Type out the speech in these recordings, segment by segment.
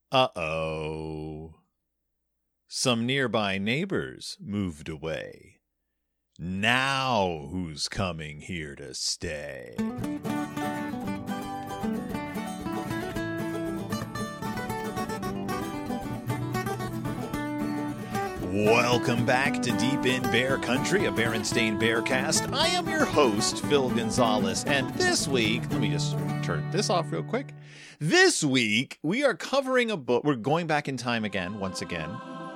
Uh-oh. Some nearby neighbors moved away. Now who's coming here to stay? Welcome back to Deep in Bear Country, a Berenstain Bearcast. I am your host, Phil Gonzalez, and this week, let me just turn this off real quick. This week, we are covering a book. We're going back in time again, once again.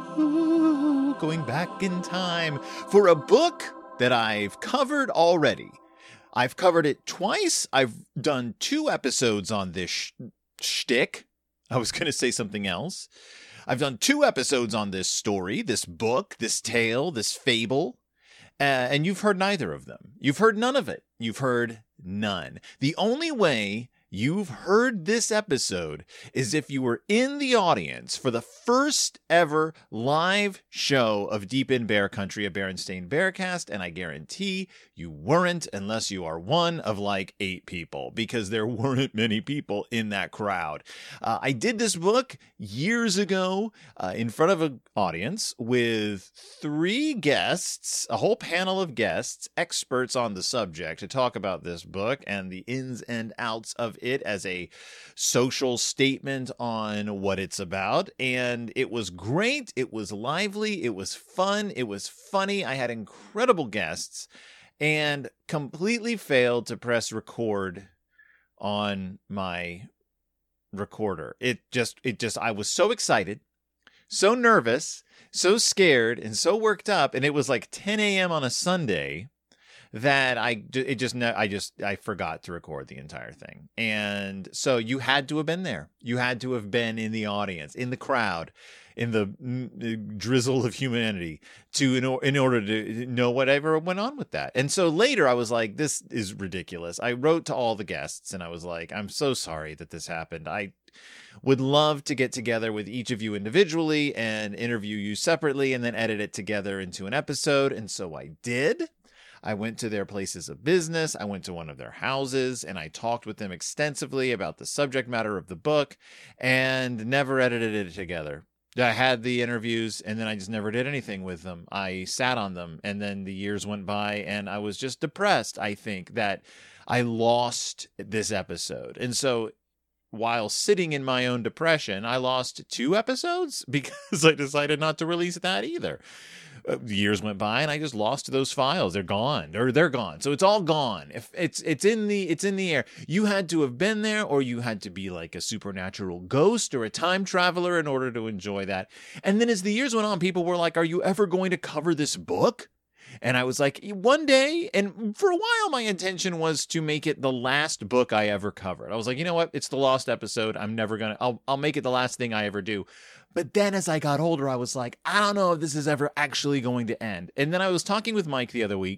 Ooh, going back in time for a book that I've covered already. I've covered it twice. I've done 2 episodes on this shtick. I was going to say something else. I've done 2 episodes on this story, this book, this tale, this fable, and you've heard neither of them. You've heard none of it. You've heard none. The only way you've heard this episode is if you were in the audience for the first ever live show of Deep in Bear Country, a Berenstain Bearcast, and I guarantee you weren't unless you are one of like 8 people, because there weren't many people in that crowd. I did this book years ago in front of an audience with 3 guests, a whole panel of guests, experts on the subject, to talk about this book and the ins and outs of it as a social statement on what it's about. And it was great. It was lively. It was fun. It was funny. I had incredible guests and completely failed to press record on my recorder. I was so excited, so nervous, so scared, and so worked up. And it was like 10 a.m. on a Sunday that I forgot to record the entire thing. And so you had to have been there. You had to have been in the audience, in the crowd, in the drizzle of humanity in order to know whatever went on with that. And so later I was like, this is ridiculous. I wrote to all the guests and I was like, I'm so sorry that this happened. I would love to get together with each of you individually and interview you separately and then edit it together into an episode. And so I did. I went to their places of business. I went to one of their houses and I talked with them extensively about the subject matter of the book and never edited it together. I had the interviews and then I just never did anything with them. I sat on them and then the years went by and I was just depressed, I think, that I lost this episode. And so while sitting in my own depression, I lost 2 episodes because I decided not to release that either. Years went by and I just lost those files. They're gone, or they're gone. So it's all gone. If it's in the air. You had to have been there, or you had to be like a supernatural ghost or a time traveler in order to enjoy that. And then as the years went on, people were like, "Are you ever going to cover this book?" And I was like, one day. And for a while, my intention was to make it the last book I ever covered. I was like, you know what? It's the lost episode. I'll make it the last thing I ever do. But then as I got older, I was like, I don't know if this is ever actually going to end. And then I was talking with Mike the other week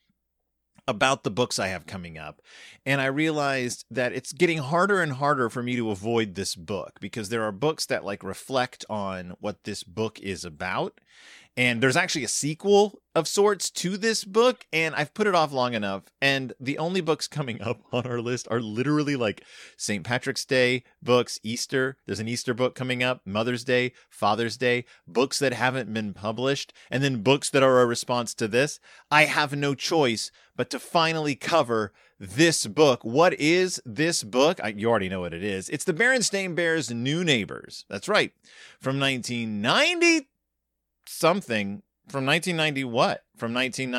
about the books I have coming up. And I realized that it's getting harder and harder for me to avoid this book because there are books that like reflect on what this book is about. And there's actually a sequel of sorts to this book, and I've put it off long enough. And the only books coming up on our list are literally like St. Patrick's Day books, Easter. There's an Easter book coming up, Mother's Day, Father's Day, books that haven't been published, and then books that are a response to this. I have no choice but to finally cover this book. What is this book? You already know what it is. It's the Berenstain Bears' New Neighbors. That's right. From 1990 something. From 1990 what? From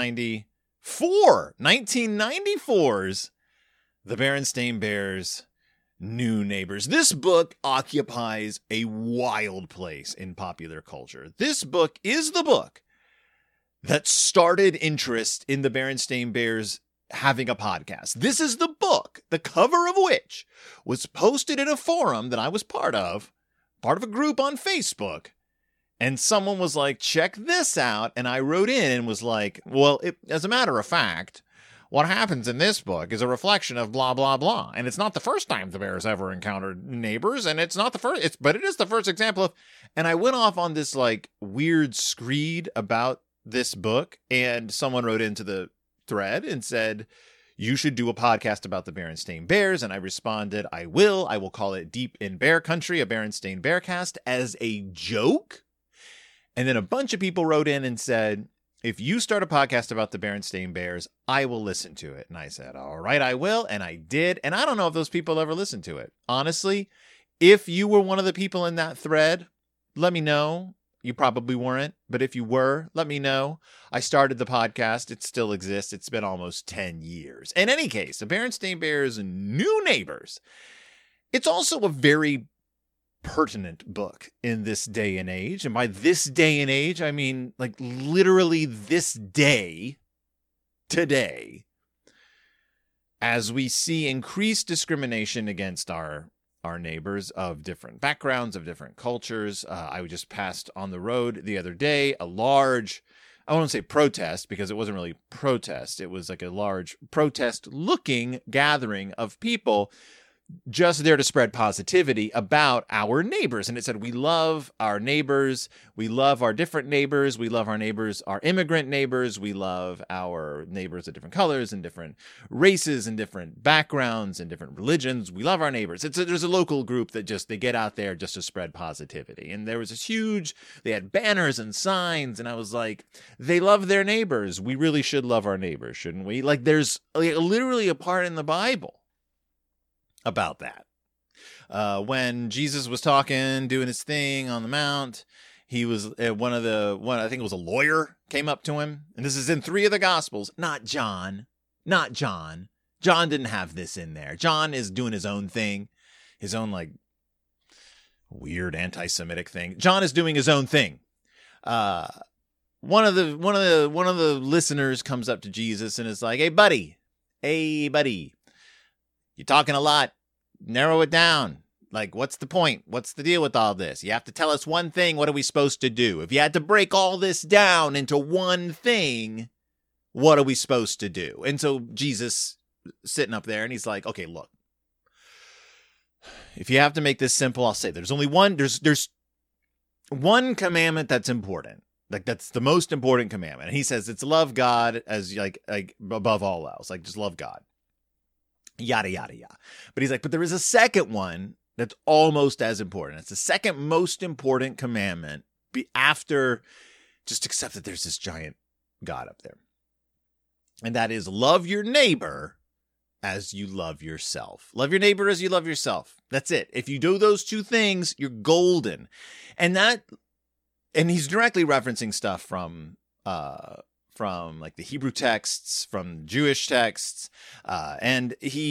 1994. 1994's The Berenstain Bears' New Neighbors. This book occupies a wild place in popular culture. This book is the book that started interest in the Berenstain Bears having a podcast. This is the book, the cover of which was posted in a forum that I was part of a group on Facebook. And someone was like, check this out. And I wrote in and was like, well, as a matter of fact, what happens in this book is a reflection of blah, blah, blah. And it's not the first time the Bears ever encountered neighbors. And it's not the first, but it is the first example of, and I went off on this like weird screed about this book. And someone wrote into the thread and said, you should do a podcast about the Berenstain Bears. And I responded, I will. I will call it Deep in Bear Country, a Berenstain Bearcast, as a joke. And then a bunch of people wrote in and said, if you start a podcast about the Berenstain Bears, I will listen to it. And I said, all right, I will. And I did. And I don't know if those people ever listened to it. Honestly, if you were one of the people in that thread, let me know. You probably weren't, but if you were, let me know. I started the podcast. It still exists. It's been almost 10 years. In any case, the Berenstain Bears' New Neighbors. It's also a very pertinent book in this day and age. And by this day and age, I mean like literally this day, today, as we see increased discrimination against our neighbors of different backgrounds, of different cultures. I just passed on the road the other day, a large, I won't say protest because it wasn't really protest. It was like a large protest looking gathering of people just there to spread positivity about our neighbors. And it said, we love our neighbors. We love our different neighbors. We love our neighbors, our immigrant neighbors. We love our neighbors of different colors and different races and different backgrounds and different religions. We love our neighbors. There's a local group that they get out there just to spread positivity. And there was this they had banners and signs. And I was like, they love their neighbors. We really should love our neighbors, shouldn't we? Like there's literally a part in the Bible about that. When Jesus was talking, doing his thing on the mount, he was I think it was a lawyer came up to him. And this is in 3 of the Gospels, not John. John didn't have this in there. John is doing his own thing, his own like weird anti-Semitic thing. John is doing his own thing. One of the listeners comes up to Jesus and is like, hey buddy, you're talking a lot. Narrow it down. Like, what's the point? What's the deal with all this? You have to tell us one thing. What are we supposed to do? If you had to break all this down into one thing, what are we supposed to do? And so Jesus sitting up there and he's like, okay, look, if you have to make this simple, I'll say there's only one, there's one commandment that's important. Like that's the most important commandment. And he says it's love God as like above all else. Like just love God. Yada, yada, yada. But he's like, but there is a second one that's almost as important. It's the second most important commandment after just accept that there's this giant God up there. And that is love your neighbor as you love yourself. Love your neighbor as you love yourself. That's it. If you do those two things, you're golden. And he's directly referencing stuff from like the Hebrew texts, from Jewish texts. And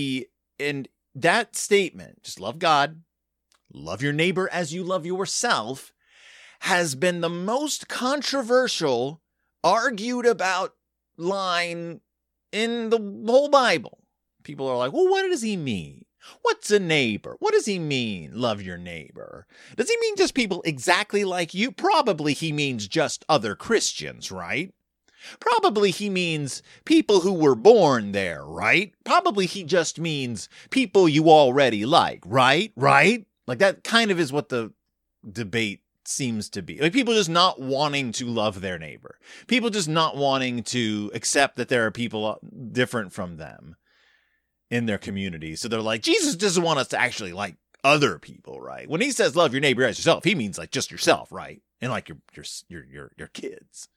that statement, just love God, love your neighbor as you love yourself, has been the most controversial, argued about line in the whole Bible. People are like, well, what does he mean? What's a neighbor? What does he mean, love your neighbor? Does he mean just people exactly like you? Probably he means just other Christians, right? Probably he means people who were born there, right? Probably he just means people you already like, right? Right? Like that kind of is what the debate seems to be. Like people just not wanting to love their neighbor. People just not wanting to accept that there are people different from them in their community. So they're like, Jesus doesn't want us to actually like other people, right? When he says love your neighbor as yourself, he means like just yourself, right? And like your kids.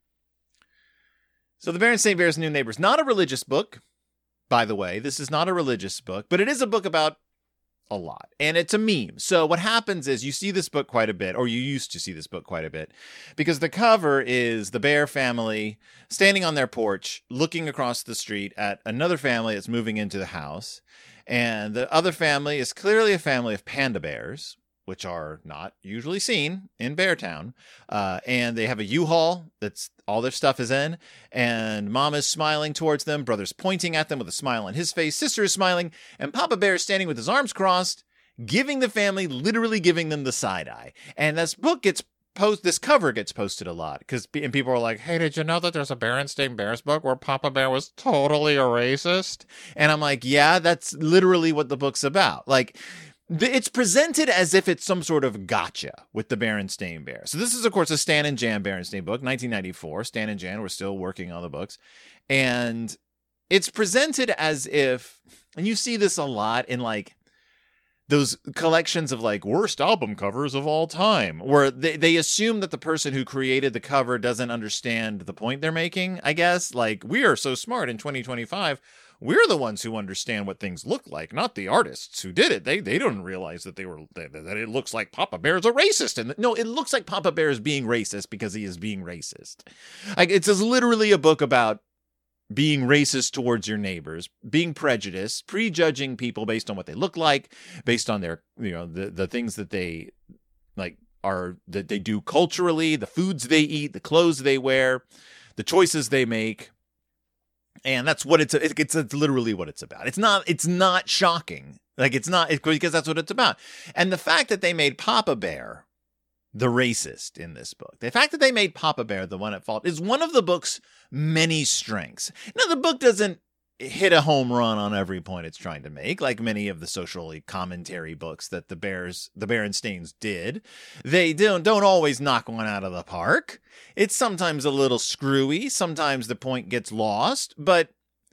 So the Berenstain Bears' New Neighbors, not a religious book, by the way. This is not a religious book, but it is a book about a lot. And it's a meme. So what happens is you see this book quite a bit, or you used to see this book quite a bit, because the cover is the Bear family standing on their porch, looking across the street at another family that's moving into the house. And the other family is clearly a family of panda bears, which are not usually seen in Beartown. And they have a U-Haul that's all their stuff is in. And mom is smiling towards them. Brother's pointing at them with a smile on his face. Sister is smiling. And Papa Bear is standing with his arms crossed, literally giving them the side eye. And this cover gets posted a lot. And people are like, hey, did you know that there's a Berenstain Bears book where Papa Bear was totally a racist? And I'm like, yeah, that's literally what the book's about. Like, it's presented as if it's some sort of gotcha with the Berenstain Bear. So this is, of course, a Stan and Jan Berenstain book, 1994. Stan and Jan were still working on the books. And it's presented as if, and you see this a lot in like those collections of like worst album covers of all time, where they assume that the person who created the cover doesn't understand the point they're making, I guess. Like, we are so smart in 2025. We're the ones who understand what things look like, not the artists who did it. They don't realize that that it looks like Papa Bear's a racist. And no, it looks like Papa Bear is being racist because he is being racist. Like, it's literally a book about being racist towards your neighbors, being prejudiced, prejudging people based on what they look like, based on their, the things that they like that they do culturally, the foods they eat, the clothes they wear, the choices they make. And that's what it's literally what it's about. It's not shocking. Like, it's because that's what it's about. And the fact that they made Papa Bear the racist in this book, the fact that they made Papa Bear the one at fault, is one of the book's many strengths. Now, the book doesn't hit a home run on every point it's trying to make, like many of the social commentary books that the Berenstains did. They don't always knock one out of the park. It's sometimes a little screwy. Sometimes the point gets lost, but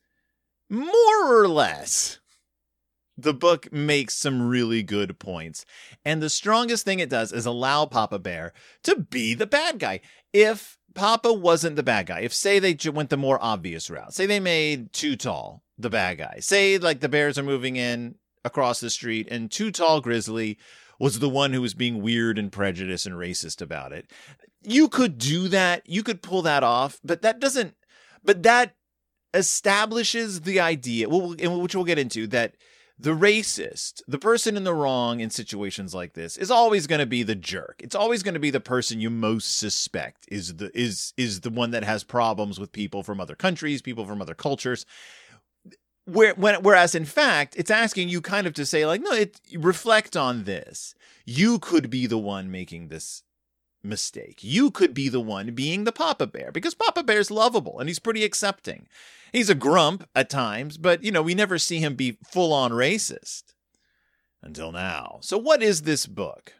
more or less, the book makes some really good points. And the strongest thing it does is allow Papa Bear to be the bad guy. If Papa wasn't the bad guy, if, say, they went the more obvious route, say they made Too Tall the bad guy, say, like, the bears are moving in across the street and Too Tall Grizzly was the one who was being weird and prejudiced and racist about it. You could do that. You could pull that off, but that establishes the idea, which we'll get into, that the racist, the person in the wrong in situations like this, is always going to be the jerk. It's always going to be the person you most suspect is the one that has problems with people from other countries, people from other cultures. Whereas in fact, it's asking you kind of to say, like, no, reflect on this. You could be the one making this mistake. You could be the one being the Papa Bear, because Papa Bear's lovable and he's pretty accepting. He's a grump at times, but, we never see him be full-on racist until now. So what is this book?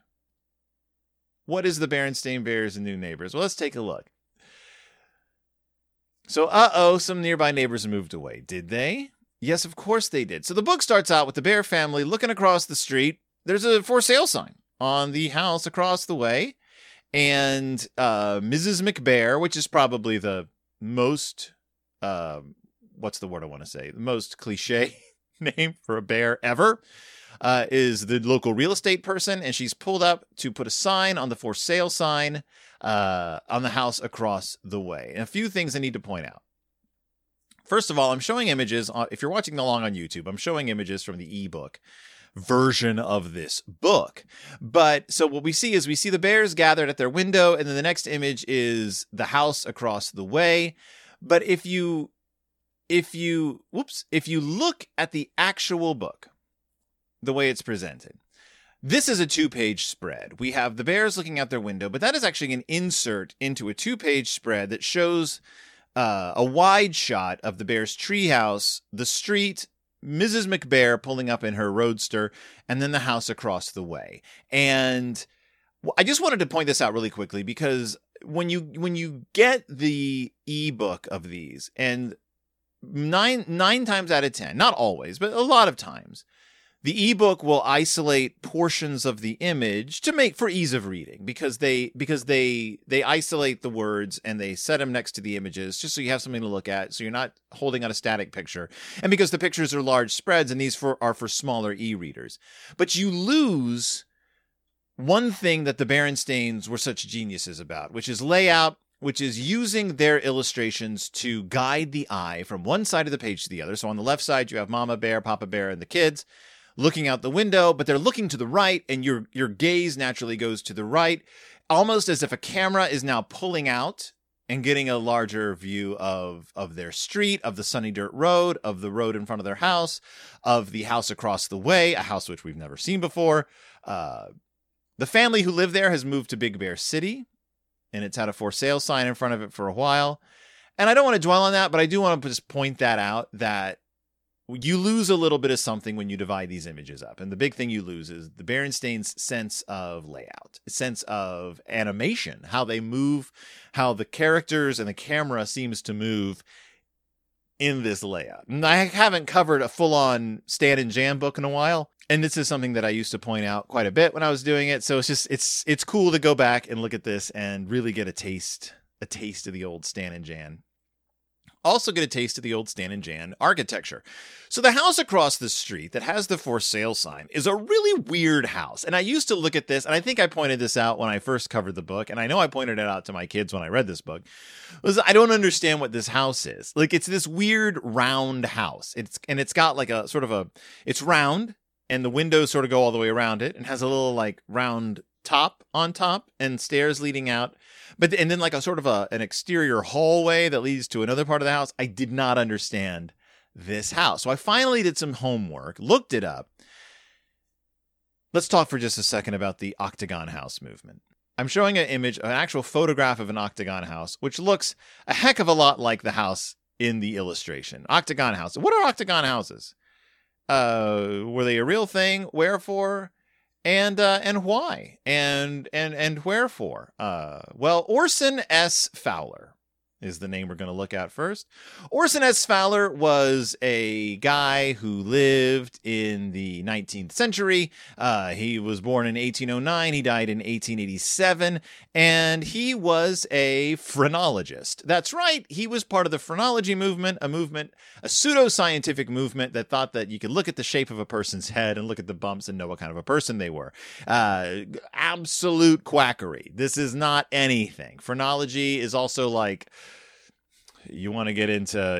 What is the Berenstain Bears and New Neighbors? Well, let's take a look. So, some nearby neighbors moved away. Did they? Yes, of course they did. So the book starts out with the Bear family looking across the street. There's a for sale sign on the house across the way. And Mrs. McBear, which is probably the most, what's the word I want to say? The most cliche name for a bear ever, is the local real estate person. And she's pulled up to put a sign on the for sale sign on the house across the way. And a few things I need to point out. First of all, I'm showing images. If you're watching along on YouTube, I'm showing images from the ebook version of this book. But so what we see the bears gathered at their window, and then the next image is the house across the way. But if you look at the actual book, the way it's presented, this is a 2-page spread. We have the bears looking out their window, but that is actually an insert into a 2-page spread that shows a wide shot of the bears' treehouse, the street, Mrs. McBear pulling up in her roadster, and then the house across the way. And I just wanted to point this out really quickly, because when you get the ebook of these, and nine times out of 10, not always, but a lot of times, the ebook will isolate portions of the image to make for ease of reading, because they isolate the words and they set them next to the images just so you have something to look at, so you're not holding on a static picture, and because the pictures are large spreads and these are for smaller e-readers. But you lose one thing that the Berenstains were such geniuses about, which is layout, which is using their illustrations to guide the eye from one side of the page to the other. So on the left side, you have Mama Bear, Papa Bear, and the kids looking out the window, but they're looking to the right, and your gaze naturally goes to the right, almost as if a camera is now pulling out and getting a larger view of their street, of the sunny dirt road, of the road in front of their house, of the house across the way, a house which we've never seen before. The family who lived there has moved to Big Bear City, and it's had a for sale sign in front of it for a while. And I don't want to dwell on that, but I do want to just point that out, that you lose a little bit of something when you divide these images up. And the big thing you lose is the Berenstains' sense of layout, sense of animation, how they move, how the characters and the camera seems to move in this layout. And I haven't covered a full-on Stan and Jan book in a while, and this is something that I used to point out quite a bit when I was doing it. So it's cool to go back and look at this and really get a taste of the old Stan and Jan. Also get a taste of the old Stan and Jan architecture. So the house across the street that has the for sale sign is a really weird house. And I used to look at this, and I think I pointed this out when I first covered the book, and I know I pointed it out to my kids when I read this book, was I don't understand what this house is. Like, it's this weird round house. It's got like a sort of it's round, and the windows sort of go all the way around it, and has a little like round top on top and stairs leading out. And then like a sort of an exterior hallway that leads to another part of the house. I did not understand this house. So I finally did some homework, looked it up. Let's talk for just a second about the Octagon House movement. I'm showing an actual photograph of an Octagon house, which looks a heck of a lot like the house in the illustration. Octagon house. What are Octagon houses? Were they a real thing? Wherefore? And why? And wherefore? Well, Orson S. Fowler is the name we're going to look at first. Orson S. Fowler was a guy who lived in the 19th century. He was born in 1809. He died in 1887. And he was a phrenologist. That's right. He was part of the phrenology movement, a pseudoscientific movement that thought that you could look at the shape of a person's head and look at the bumps and know what kind of a person they were. Absolute quackery. This is not anything. Phrenology is also like, you want to get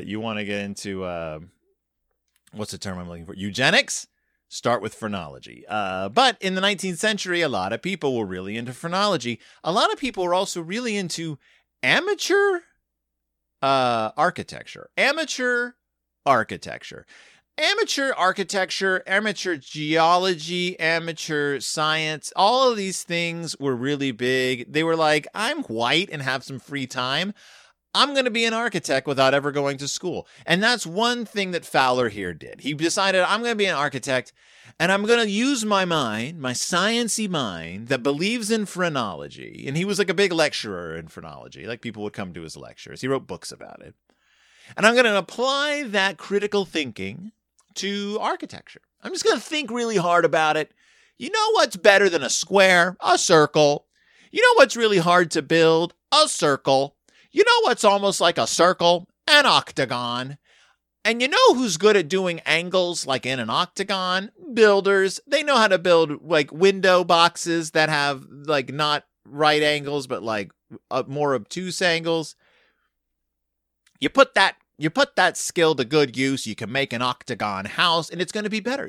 into what's the term I'm looking for? Eugenics? Start with phrenology. But in the 19th century, a lot of people were really into phrenology. A lot of people were also really into amateur architecture. Amateur architecture, amateur geology, amateur science. All of these things were really big. They were like, I'm white and have some free time. I'm going to be an architect without ever going to school. And that's one thing that Fowler here did. He decided, I'm going to be an architect, and I'm going to use my mind, my sciencey mind that believes in phrenology. And he was like a big lecturer in phrenology. Like, people would come to his lectures. He wrote books about it. And I'm going to apply that critical thinking to architecture. I'm just going to think really hard about it. You know what's better than a square? A circle. You know what's really hard to build? A circle. You know what's almost like a circle? An octagon. And you know who's good at doing angles like in an octagon? Builders. They know how to build like window boxes that have like not right angles, but like more obtuse angles. You put that skill to good use, you can make an octagon house, and it's going to be better.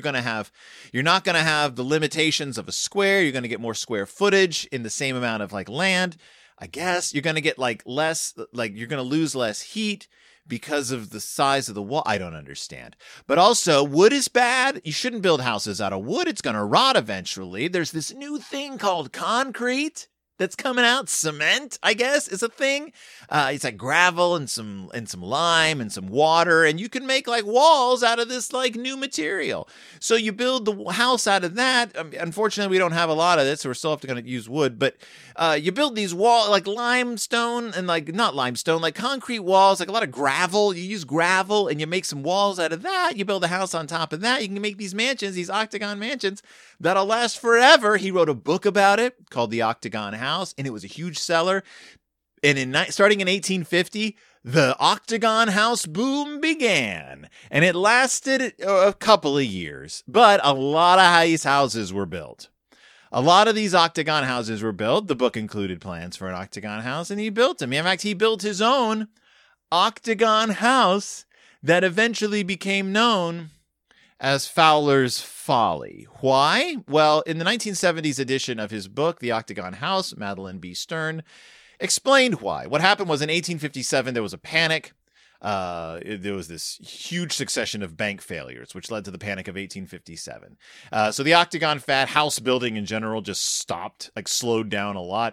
You're not going to have the limitations of a square. You're going to get more square footage in the same amount of like land. I guess you're going to get like less, like you're going to lose less heat because of the size of the wall. I don't understand. But also, wood is bad. You shouldn't build houses out of wood. It's going to rot eventually. There's this new thing called concrete that's coming out. Cement, I guess, is a thing. It's like gravel and some lime and some water, and you can make like walls out of this like new material. So you build the house out of that. Unfortunately, we don't have a lot of this, so we're still have to kind of use wood. But you build these walls like limestone and like not limestone, like concrete walls, like a lot of gravel. You use gravel and you make some walls out of that. You build a house on top of that. You can make these mansions, these octagon mansions that'll last forever. He wrote a book about it called The Octagon House, and it was a huge seller. And starting in 1850, the Octagon House boom began, and it lasted a couple of years, but a lot of these houses were built. A lot of these octagon houses were built. The book included plans for an octagon house, and he built them. In fact, he built his own octagon house that eventually became known as Fowler's Folly. Why? Well, in the 1970s edition of his book, The Octagon House, Madeline B. Stern explained why. What happened was in 1857, there was a panic. There was this huge succession of bank failures, which led to the Panic of 1857. So the octagon house building in general just stopped, like slowed down a lot.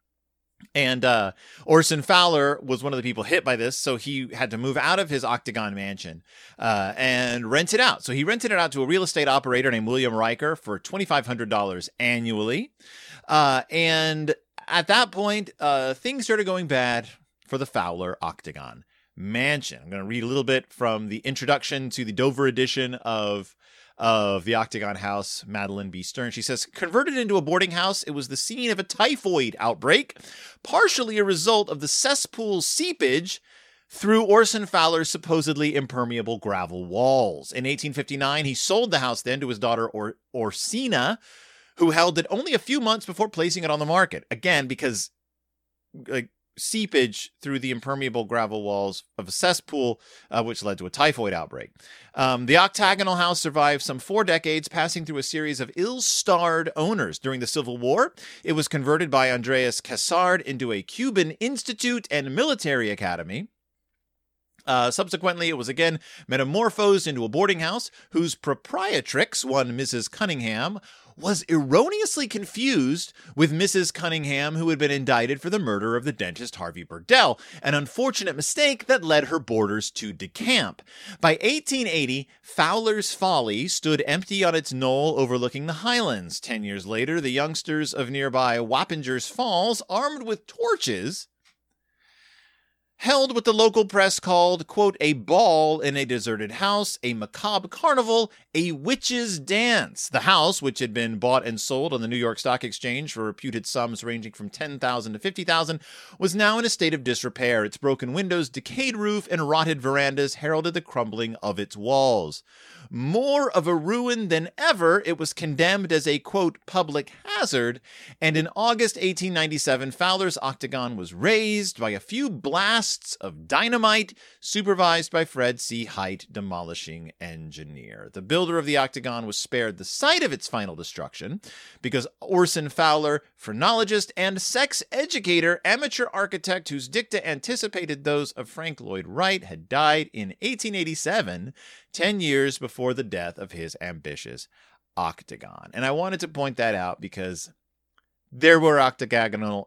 And Orson Fowler was one of the people hit by this, so he had to move out of his octagon mansion and rent it out. So he rented it out to a real estate operator named William Riker for $2,500 annually. And at that point, things started going bad for the Fowler Octagon mansion. I'm going to read a little bit from the introduction to the Dover edition of the Octagon House, Madeline B. Stern. She says, converted into a boarding house, it was the scene of a typhoid outbreak, partially a result of the cesspool seepage through Orson Fowler's supposedly impermeable gravel walls. In 1859, he sold the house then to his daughter Orsina, who held it only a few months before placing it on the market. Again, because seepage through the impermeable gravel walls of a cesspool, which led to a typhoid outbreak. The octagonal house survived some 4 decades, passing through a series of ill-starred owners. During the Civil War, it was converted by Andreas Cassard into a Cuban institute and military academy. Subsequently, it was again metamorphosed into a boarding house whose proprietrix, one Mrs. Cunningham, was erroneously confused with Mrs. Cunningham, who had been indicted for the murder of the dentist Harvey Burdell, an unfortunate mistake that led her boarders to decamp. By 1880, Fowler's Folly stood empty on its knoll overlooking the Highlands. 10 years later, the youngsters of nearby Wappingers Falls, armed with torches, held what the local press called, quote, a ball in a deserted house, a macabre carnival, a witch's dance. The house, which had been bought and sold on the New York Stock Exchange for reputed sums ranging from $10,000 to $50,000, was now in a state of disrepair. Its broken windows, decayed roof, and rotted verandas heralded the crumbling of its walls. More of a ruin than ever, it was condemned as a, quote, public hazard, and in August 1897, Fowler's Octagon was razed by a few blasts of dynamite supervised by Fred C. Height, demolishing engineer. The builder of the Octagon was spared the sight of its final destruction because Orson Fowler, phrenologist and sex educator, amateur architect whose dicta anticipated those of Frank Lloyd Wright, had died in 1887, 10 years before the death of his ambitious Octagon. And I wanted to point that out because there were octagonal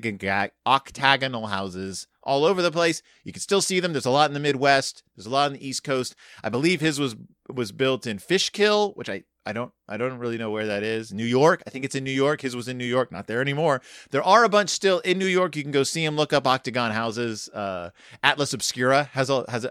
houses all over the place. You can still see them. There's a lot in the Midwest. There's a lot on the East Coast. I believe his was built in Fishkill, which I don't really know where that is. New York. I think it's in New York. His was in New York. Not there anymore. There are a bunch still in New York. You can go see them. Look up Octagon houses. Atlas Obscura has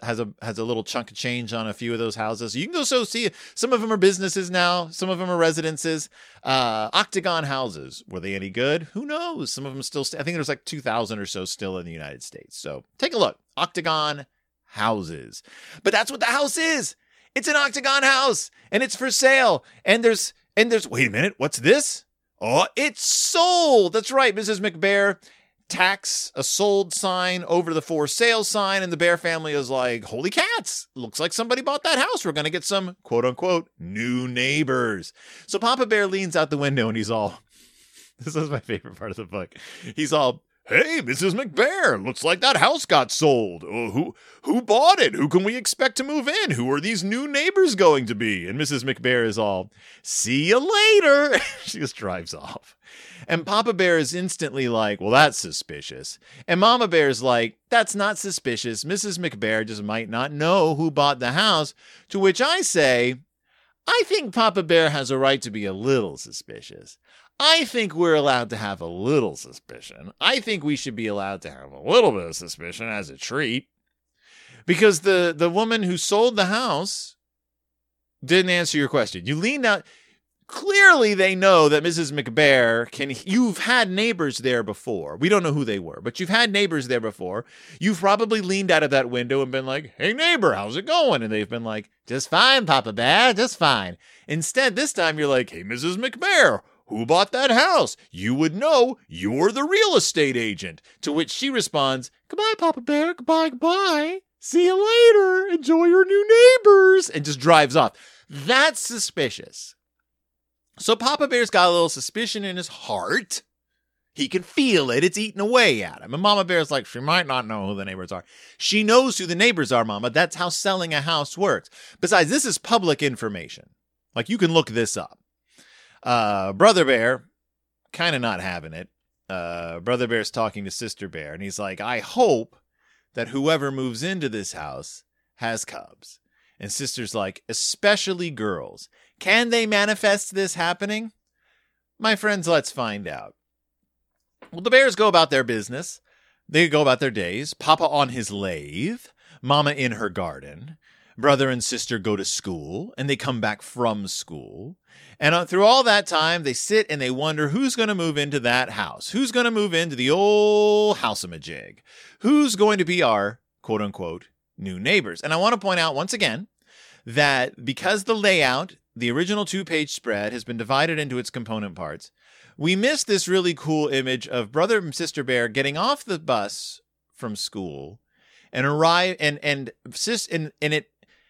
a little chunk of change on a few of those houses. You can go see. Some of them are businesses now. Some of them are residences. Octagon houses. Were they any good? Who knows? Some of them still. I think there's like 2,000 or so still in the United States. So take a look. Octagon houses. But that's what the house is. It's an Octagon house, and it's for sale. And there's, wait a minute, what's this? Oh, it's sold. That's right. Mrs. McBear tacks a sold sign over the for sale sign, and the Bear family is like, holy cats, looks like somebody bought that house. We're going to get some, quote unquote, new neighbors. So Papa Bear leans out the window, and he's all, this is my favorite part of the book. He's all, hey, Mrs. McBear, looks like that house got sold. Oh, who bought it? Who can we expect to move in? Who are these new neighbors going to be? And Mrs. McBear is all, see you later. She just drives off. And Papa Bear is instantly like, well, that's suspicious. And Mama Bear's like, that's not suspicious. Mrs. McBear just might not know who bought the house. To which I say, I think Papa Bear has a right to be a little suspicious. I think we're allowed to have a little suspicion. I think we should be allowed to have a little bit of suspicion as a treat. Because the woman who sold the house didn't answer your question. You leaned out. Clearly they know that Mrs. McBear you've had neighbors there before. We don't know who they were, but you've had neighbors there before. You've probably leaned out of that window and been like, hey neighbor, how's it going? And they've been like, just fine, Papa Bear, just fine. Instead, this time you're like, hey Mrs. McBear, who bought that house? You would know. You're the real estate agent. To which she responds, goodbye, Papa Bear. Goodbye, goodbye. See you later. Enjoy your new neighbors. And just drives off. That's suspicious. So Papa Bear's got a little suspicion in his heart. He can feel it. It's eating away at him. And Mama Bear's like, she might not know who the neighbors are. She knows who the neighbors are, Mama. That's how selling a house works. Besides, this is public information. Like, you can look this up. Brother Bear, kind of not having it. Brother Bear's talking to Sister Bear, and he's like, I hope that whoever moves into this house has cubs. And Sister's like, especially girls. Can they manifest this happening? My friends, let's find out. Well, the Bears go about their business. They go about their days. Papa on his lathe. Mama in her garden. Brother and sister go to school, and they come back from school. And through all that time, they sit and they wonder who's going to move into that house. Who's going to move into the old house-a-majig? Who's going to be our, quote-unquote, new neighbors? And I want to point out once again that because the layout, the original 2-page spread, has been divided into its component parts, we missed this really cool image of Brother and Sister Bear getting off the bus from school and arrive and it.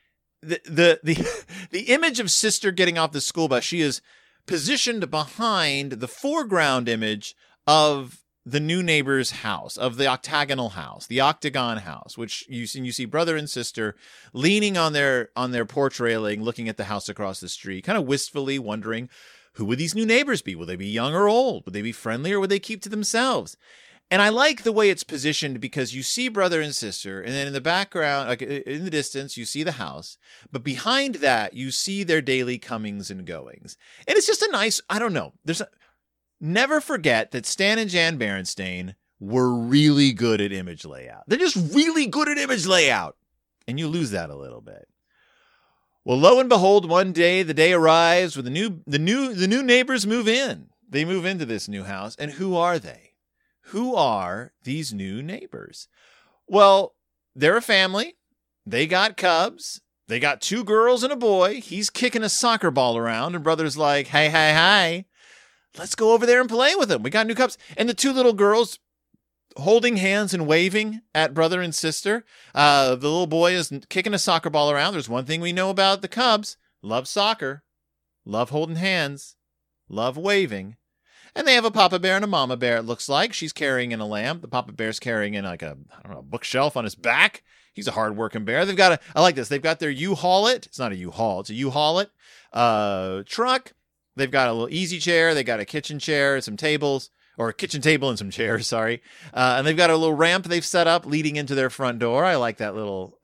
The image of Sister getting off the school bus, she is positioned behind the foreground image of the new neighbor's house, of the octagonal house, the octagon house, which you see Brother and Sister leaning on their porch railing, looking at the house across the street, kind of wistfully wondering, who would these new neighbors be? Will they be young or old? Would they be friendly or would they keep to themselves? And I like the way it's positioned because you see Brother and Sister, and then in the background, like in the distance, you see the house. But behind that, you see their daily comings and goings. And it's just a nice, I don't know. Never forget that Stan and Jan Berenstain were really good at image layout. They're just really good at image layout. And you lose that a little bit. Well, lo and behold, one day, the day arrives where the new neighbors move in. They move into this new house. And who are they? Who are these new neighbors? Well, they're a family. They got cubs. They got 2 girls and a boy. He's kicking a soccer ball around, and Brother's like, hey, let's go over there and play with them. We got new cubs. And the 2 little girls holding hands and waving at Brother and Sister. The little boy is kicking a soccer ball around. There's one thing we know about the cubs. Love soccer. Love holding hands. Love waving. And they have a Papa Bear and a Mama Bear, it looks like. She's carrying in a lamp. The Papa Bear's carrying in like a bookshelf on his back. He's a hard-working bear. I like this. They've got their U-Haul-It. It's not a U-Haul. It's a U-Haul-It truck. They've got a little easy chair. They got a kitchen chair, some tables, or a kitchen table and some chairs, sorry. And they've got a little ramp they've set up leading into their front door. I like that,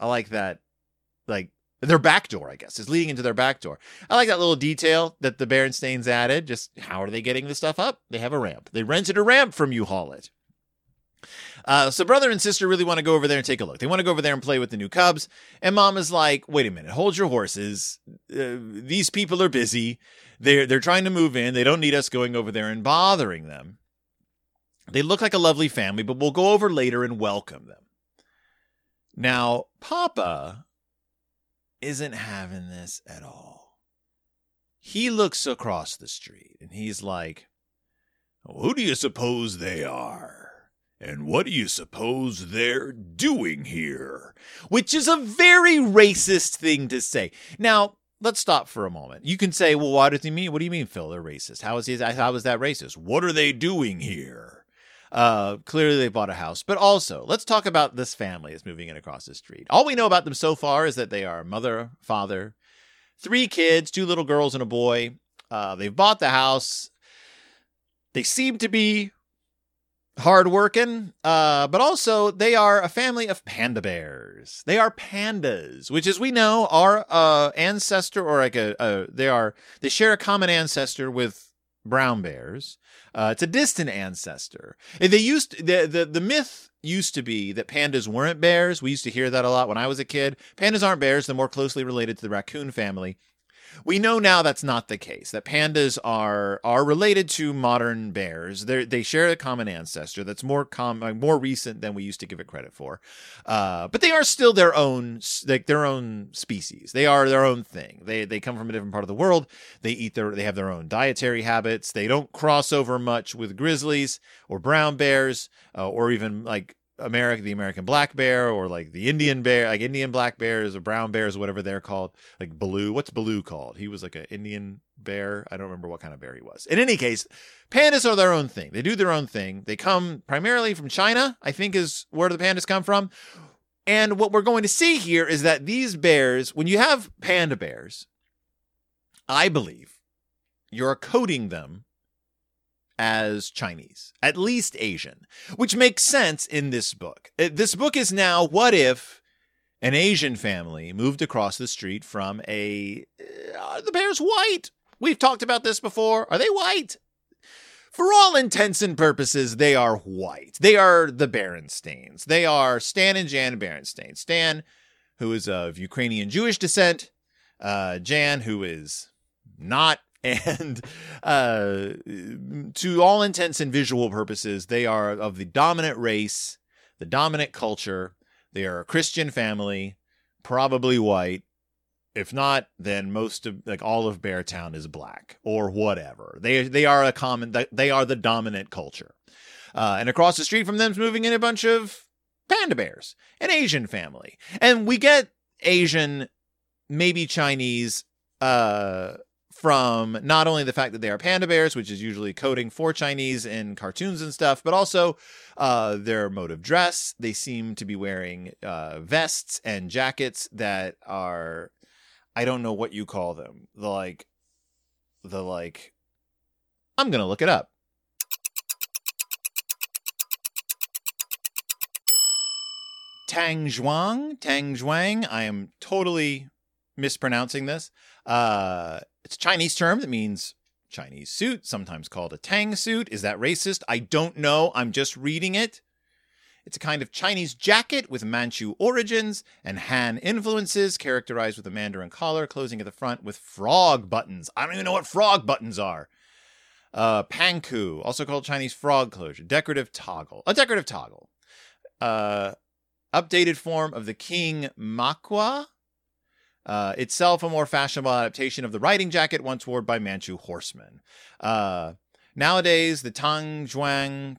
their back door, I guess, is leading into their back door. I like that little detail that the Berenstains added. Just how are they getting the stuff up? They have a ramp. They rented a ramp from U-Haul-It. So Brother and Sister really want to go over there and take a look. They want to go over there and play with the new cubs. And Mama's like, wait a minute, hold your horses. These people are busy. They're trying to move in. They don't need us going over there and bothering them. They look like a lovely family, but we'll go over later and welcome them. Now, Papa isn't having this at all. He looks across the street and he's like, who do you suppose they are? And what do you suppose they're doing here? Which is a very racist thing to say. Now, let's stop for a moment. You can say, well, what does he mean? What do you mean, Phil? They're racist. How is that racist? What are they doing here? Clearly they bought a house, but also let's talk about this family that's moving in across the street. All we know about them so far is that they are mother, father, 3 kids, 2 little girls and a boy. They've bought the house. They seem to be hardworking, but also they are a family of panda bears. They are pandas, which, as we know, are ancestor, or like they share a common ancestor with brown bears. It's a distant ancestor. The myth used to be that pandas weren't bears. We used to hear that a lot when I was a kid. Pandas aren't bears. They're more closely related to the raccoon family. We know now that's not the case, that pandas are related to modern bears. They share a common ancestor that's more recent than we used to give it credit for. But they are still their own species. They are their own thing. They come from a different part of the world. They have their own dietary habits. They don't cross over much with grizzlies or brown bears, or even like the American black bear, or like the Indian bear, like Indian black bears or brown bears, whatever they're called. Like Baloo. What's Baloo called? He was like an Indian bear. I don't remember what kind of bear he was. In any case, pandas are their own thing. They do their own thing. They come primarily from China, I think, is where the pandas come from. And what we're going to see here is that these bears, when you have panda bears, I believe you're coding them as Chinese, at least Asian, which makes sense in this book. This book is now, what if an Asian family moved across the street from the bear's white? We've talked about this before. Are they white? For all intents and purposes, they are white. They are the Berenstains. They are Stan and Jan Berenstain. Stan who is of Ukrainian Jewish descent, Jan, who is not, and to all intents and visual purposes, they are of the dominant race, the dominant culture. They are a Christian family, probably white. If not, then most of, like, all of Beartown is black or whatever. They are the dominant culture. And across the street from them is moving in a bunch of panda bears, an Asian family. And we get Asian, maybe Chinese, from not only the fact that they are panda bears, which is usually coding for Chinese in cartoons and stuff, but also their mode of dress. They seem to be wearing vests and jackets that are, I don't know what you call them. I'm going to look it up. Tangzhuang. I am totally mispronouncing this. It's a Chinese term that means Chinese suit, sometimes called a tang suit. Is that racist? I don't know. I'm just reading it. It's a kind of Chinese jacket with Manchu origins and Han influences, characterized with a mandarin collar, closing at the front with frog buttons. I don't even know what frog buttons are. Panku, also called Chinese frog closure. A decorative toggle. Updated form of the king makua. Itself a more fashionable adaptation of the riding jacket once worn by Manchu horsemen. Nowadays, the Tangzhuang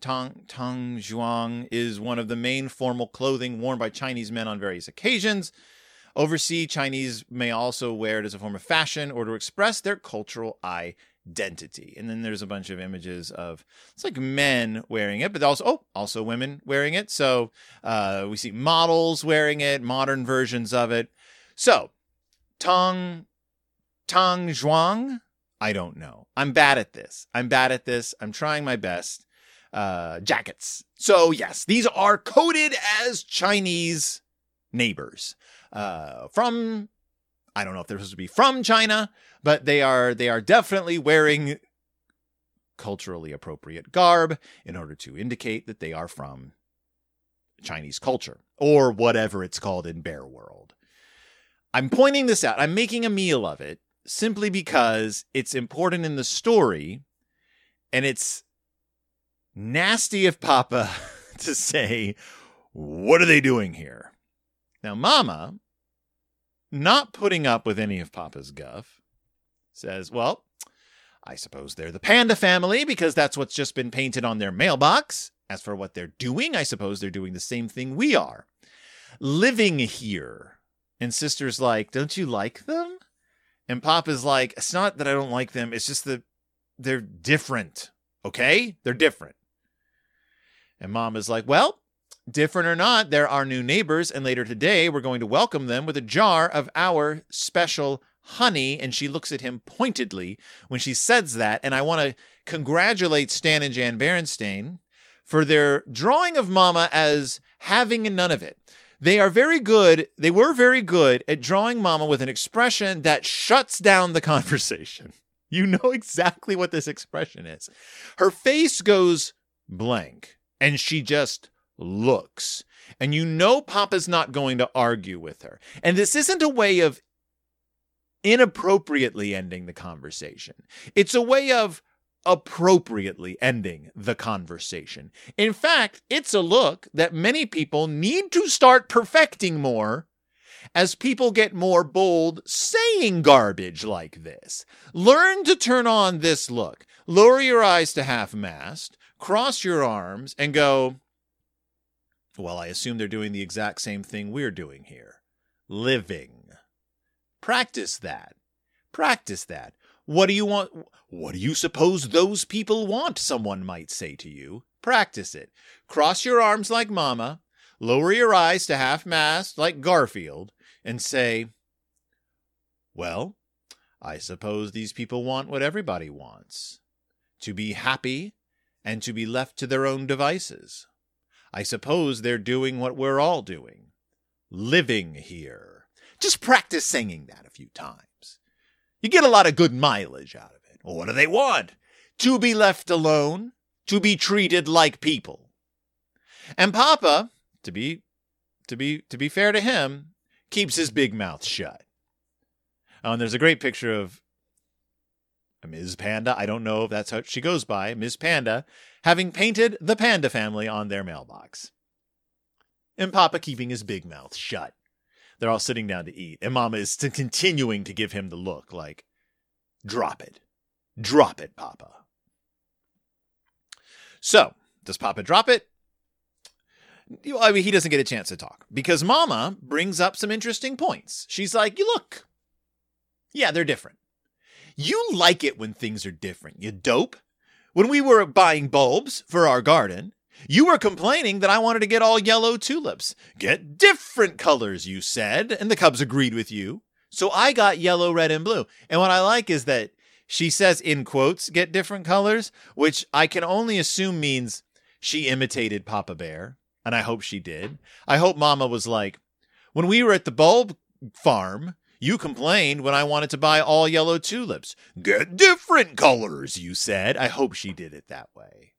is one of the main formal clothing worn by Chinese men on various occasions. Overseas, Chinese may also wear it as a form of fashion or to express their cultural identity. And then there's a bunch of images of, it's like men wearing it, but also women wearing it. So we see models wearing it, modern versions of it. So, Tangzhuang, I don't know. I'm bad at this. I'm trying my best. Jackets. So yes, these are coded as Chinese neighbors. I don't know if they're supposed to be from China, but they are definitely wearing culturally appropriate garb in order to indicate that they are from Chinese culture or whatever it's called in Bear World. I'm pointing this out. I'm making a meal of it simply because it's important in the story, and it's nasty of Papa to say, what are they doing here? Now, Mama, not putting up with any of Papa's guff, says, well, I suppose they're the panda family because that's what's just been painted on their mailbox. As for what they're doing, I suppose they're doing the same thing we are. Living here. And Sister's like, don't you like them? And Papa's like, it's not that I don't like them. It's just that they're different. Okay? They're different. And Mom is like, well, different or not, they're our new neighbors. And later today, we're going to welcome them with a jar of our special honey. And she looks at him pointedly when she says that. And I want to congratulate Stan and Jan Berenstain for their drawing of Mama as having none of it. They were very good at drawing Mama with an expression that shuts down the conversation. You know exactly what this expression is. Her face goes blank, and she just looks. And you know Papa's not going to argue with her. And this isn't a way of inappropriately ending the conversation. It's a way of appropriately ending the conversation. In fact, it's a look that many people need to start perfecting more as people get more bold saying garbage like this. Learn to turn on this look. Lower your eyes to half-mast, cross your arms, and go, well, I assume they're doing the exact same thing we're doing here. Living. Practice that. What do you want? What do you suppose those people want? Someone might say to you. Practice it. Cross your arms like Mama, lower your eyes to half-mast like Garfield, and say, well, I suppose these people want what everybody wants. To be happy and to be left to their own devices. I suppose they're doing what we're all doing. Living here. Just practice singing that a few times. You get a lot of good mileage out of it. Well, what do they want? To be left alone, to be treated like people. And Papa, to be fair to him, keeps his big mouth shut. Oh, and there's a great picture of Ms. Panda. I don't know if that's how she goes by. Ms. Panda having painted the Panda family on their mailbox. And Papa keeping his big mouth shut. They're all sitting down to eat. And Mama is continuing to give him the look like, drop it. Drop it, Papa. So, does Papa drop it? I mean, he doesn't get a chance to talk because Mama brings up some interesting points. She's like, you look. Yeah, they're different. You like it when things are different, you dope. When we were buying bulbs for our garden, you were complaining that I wanted to get all yellow tulips. Get different colors, you said, and the Cubs agreed with you. So I got yellow, red, and blue. And what I like is that she says, in quotes, get different colors, which I can only assume means she imitated Papa Bear, and I hope she did. I hope Mama was like, when we were at the bulb farm, you complained when I wanted to buy all yellow tulips. Get different colors, you said. I hope she did it that way.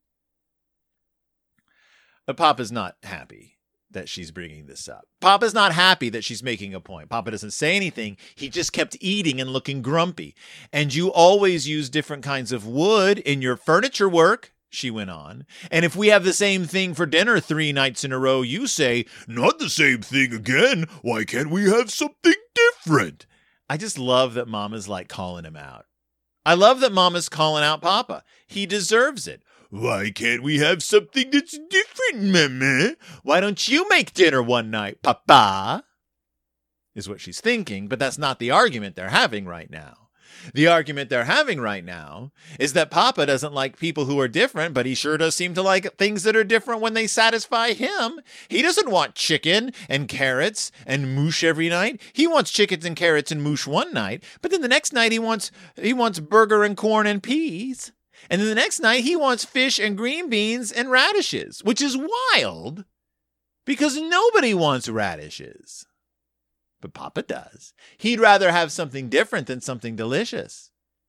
But Papa's not happy that she's bringing this up. Papa's not happy that she's making a point. Papa doesn't say anything. He just kept eating and looking grumpy. And you always use different kinds of wood in your furniture work, she went on. And if we have the same thing for dinner 3 nights in a row, you say, not the same thing again. Why can't we have something different? I just love that Mama's like calling him out. I love that Mama's calling out Papa. He deserves it. Why can't we have something that's different, Mama? Why don't you make dinner one night, Papa? Is what she's thinking, but that's not the argument they're having right now. The argument they're having right now is that Papa doesn't like people who are different, but he sure does seem to like things that are different when they satisfy him. He doesn't want chicken and carrots and moosh every night. He wants chickens and carrots and moosh one night, but then the next night he wants burger and corn and peas. And then the next night he wants fish and green beans and radishes, which is wild because nobody wants radishes. But Papa does. He'd rather have something different than something delicious.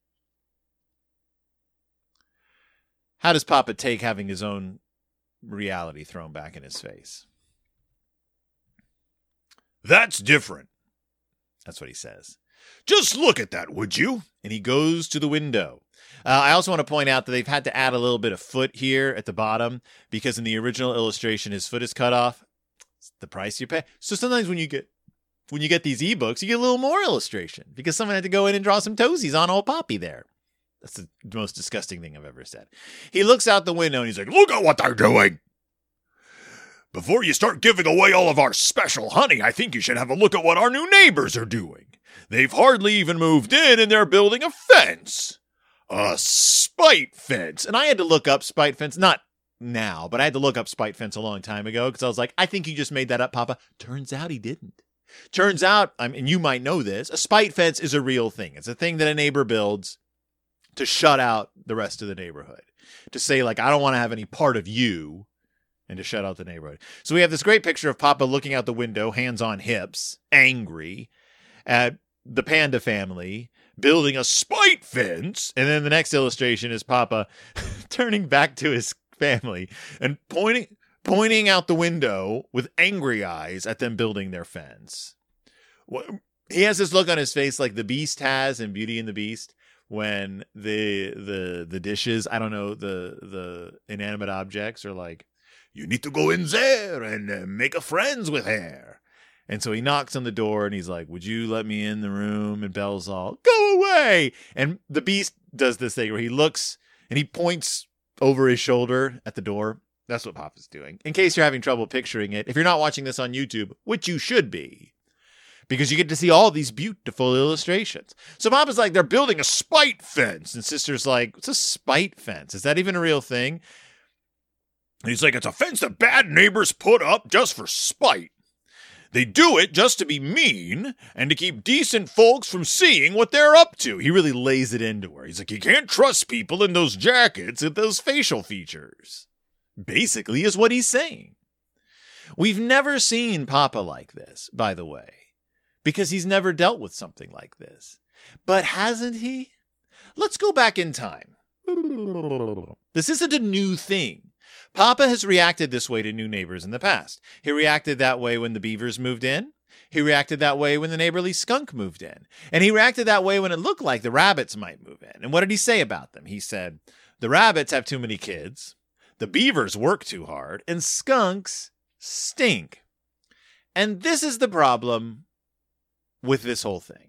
How does Papa take having his own reality thrown back in his face? That's different. That's what he says. Just look at that, would you? And he goes to the window. I also want to point out that they've had to add a little bit of foot here at the bottom because in the original illustration, his foot is cut off. It's the price you pay. So sometimes when you get these ebooks, you get a little more illustration because someone had to go in and draw some toesies on old Poppy there. That's the most disgusting thing I've ever said. He looks out the window and he's like, look at what they're doing. Before you start giving away all of our special honey, I think you should have a look at what our new neighbors are doing. They've hardly even moved in and they're building a fence. A spite fence. And I had to look up spite fence, not now, but I had to look up spite fence a long time ago because I was like, I think you just made that up, Papa. Turns out he didn't. Turns out, I mean, you might know this, a spite fence is a real thing. It's a thing that a neighbor builds to shut out the rest of the neighborhood. To say, like, I don't want to have any part of you, and to shut out the neighborhood. So we have this great picture of Papa looking out the window, hands on hips, angry, at the Panda family building a spite fence. And then the next illustration is Papa turning back to his family and pointing out the window with angry eyes at them building their fence. He has this look on his face like the Beast has in Beauty and the Beast when the dishes, I don't know, the inanimate objects are like, you need to go in there and make a friends with her. And so he knocks on the door and he's like, would you let me in the room? And Belle's all, go away. And the Beast does this thing where he looks and he points over his shoulder at the door. That's what Papa's doing. In case you're having trouble picturing it, if you're not watching this on YouTube, which you should be, because you get to see all these beautiful illustrations. So Papa's like, they're building a spite fence. And Sister's like, what's a spite fence? Is that even a real thing? And he's like, it's a fence that bad neighbors put up just for spite. They do it just to be mean and to keep decent folks from seeing what they're up to. He really lays it into her. He's like, you can't trust people in those jackets and those facial features. Basically is what he's saying. We've never seen Papa like this, by the way, because he's never dealt with something like this. But hasn't he? Let's go back in time. This isn't a new thing. Papa has reacted this way to new neighbors in the past. He reacted that way when the Beavers moved in. He reacted that way when the neighborly skunk moved in. And he reacted that way when it looked like the rabbits might move in. And what did he say about them? He said, the rabbits have too many kids, the beavers work too hard, and skunks stink. And this is the problem with this whole thing.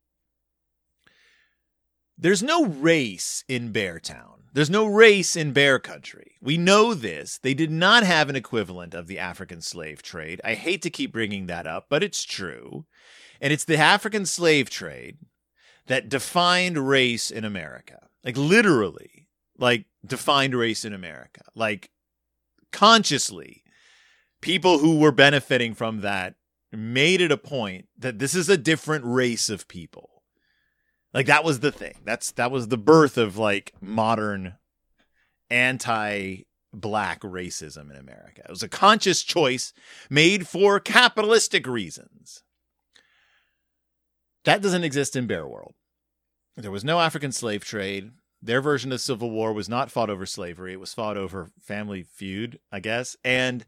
There's no race in Beartown. There's no race in Bear Country. We know this. They did not have an equivalent of the African slave trade. I hate to keep bringing that up, but it's true. And it's the African slave trade that defined race in America. Like literally, like defined race in America. Like consciously, people who were benefiting from that made it a point that this is a different race of people. Like that was the thing. That was the birth of like modern anti-black racism in America. It was a conscious choice made for capitalistic reasons. That doesn't exist in Bear World. There was no African slave trade. Their version of the Civil War was not fought over slavery. It was fought over Family Feud, I guess. And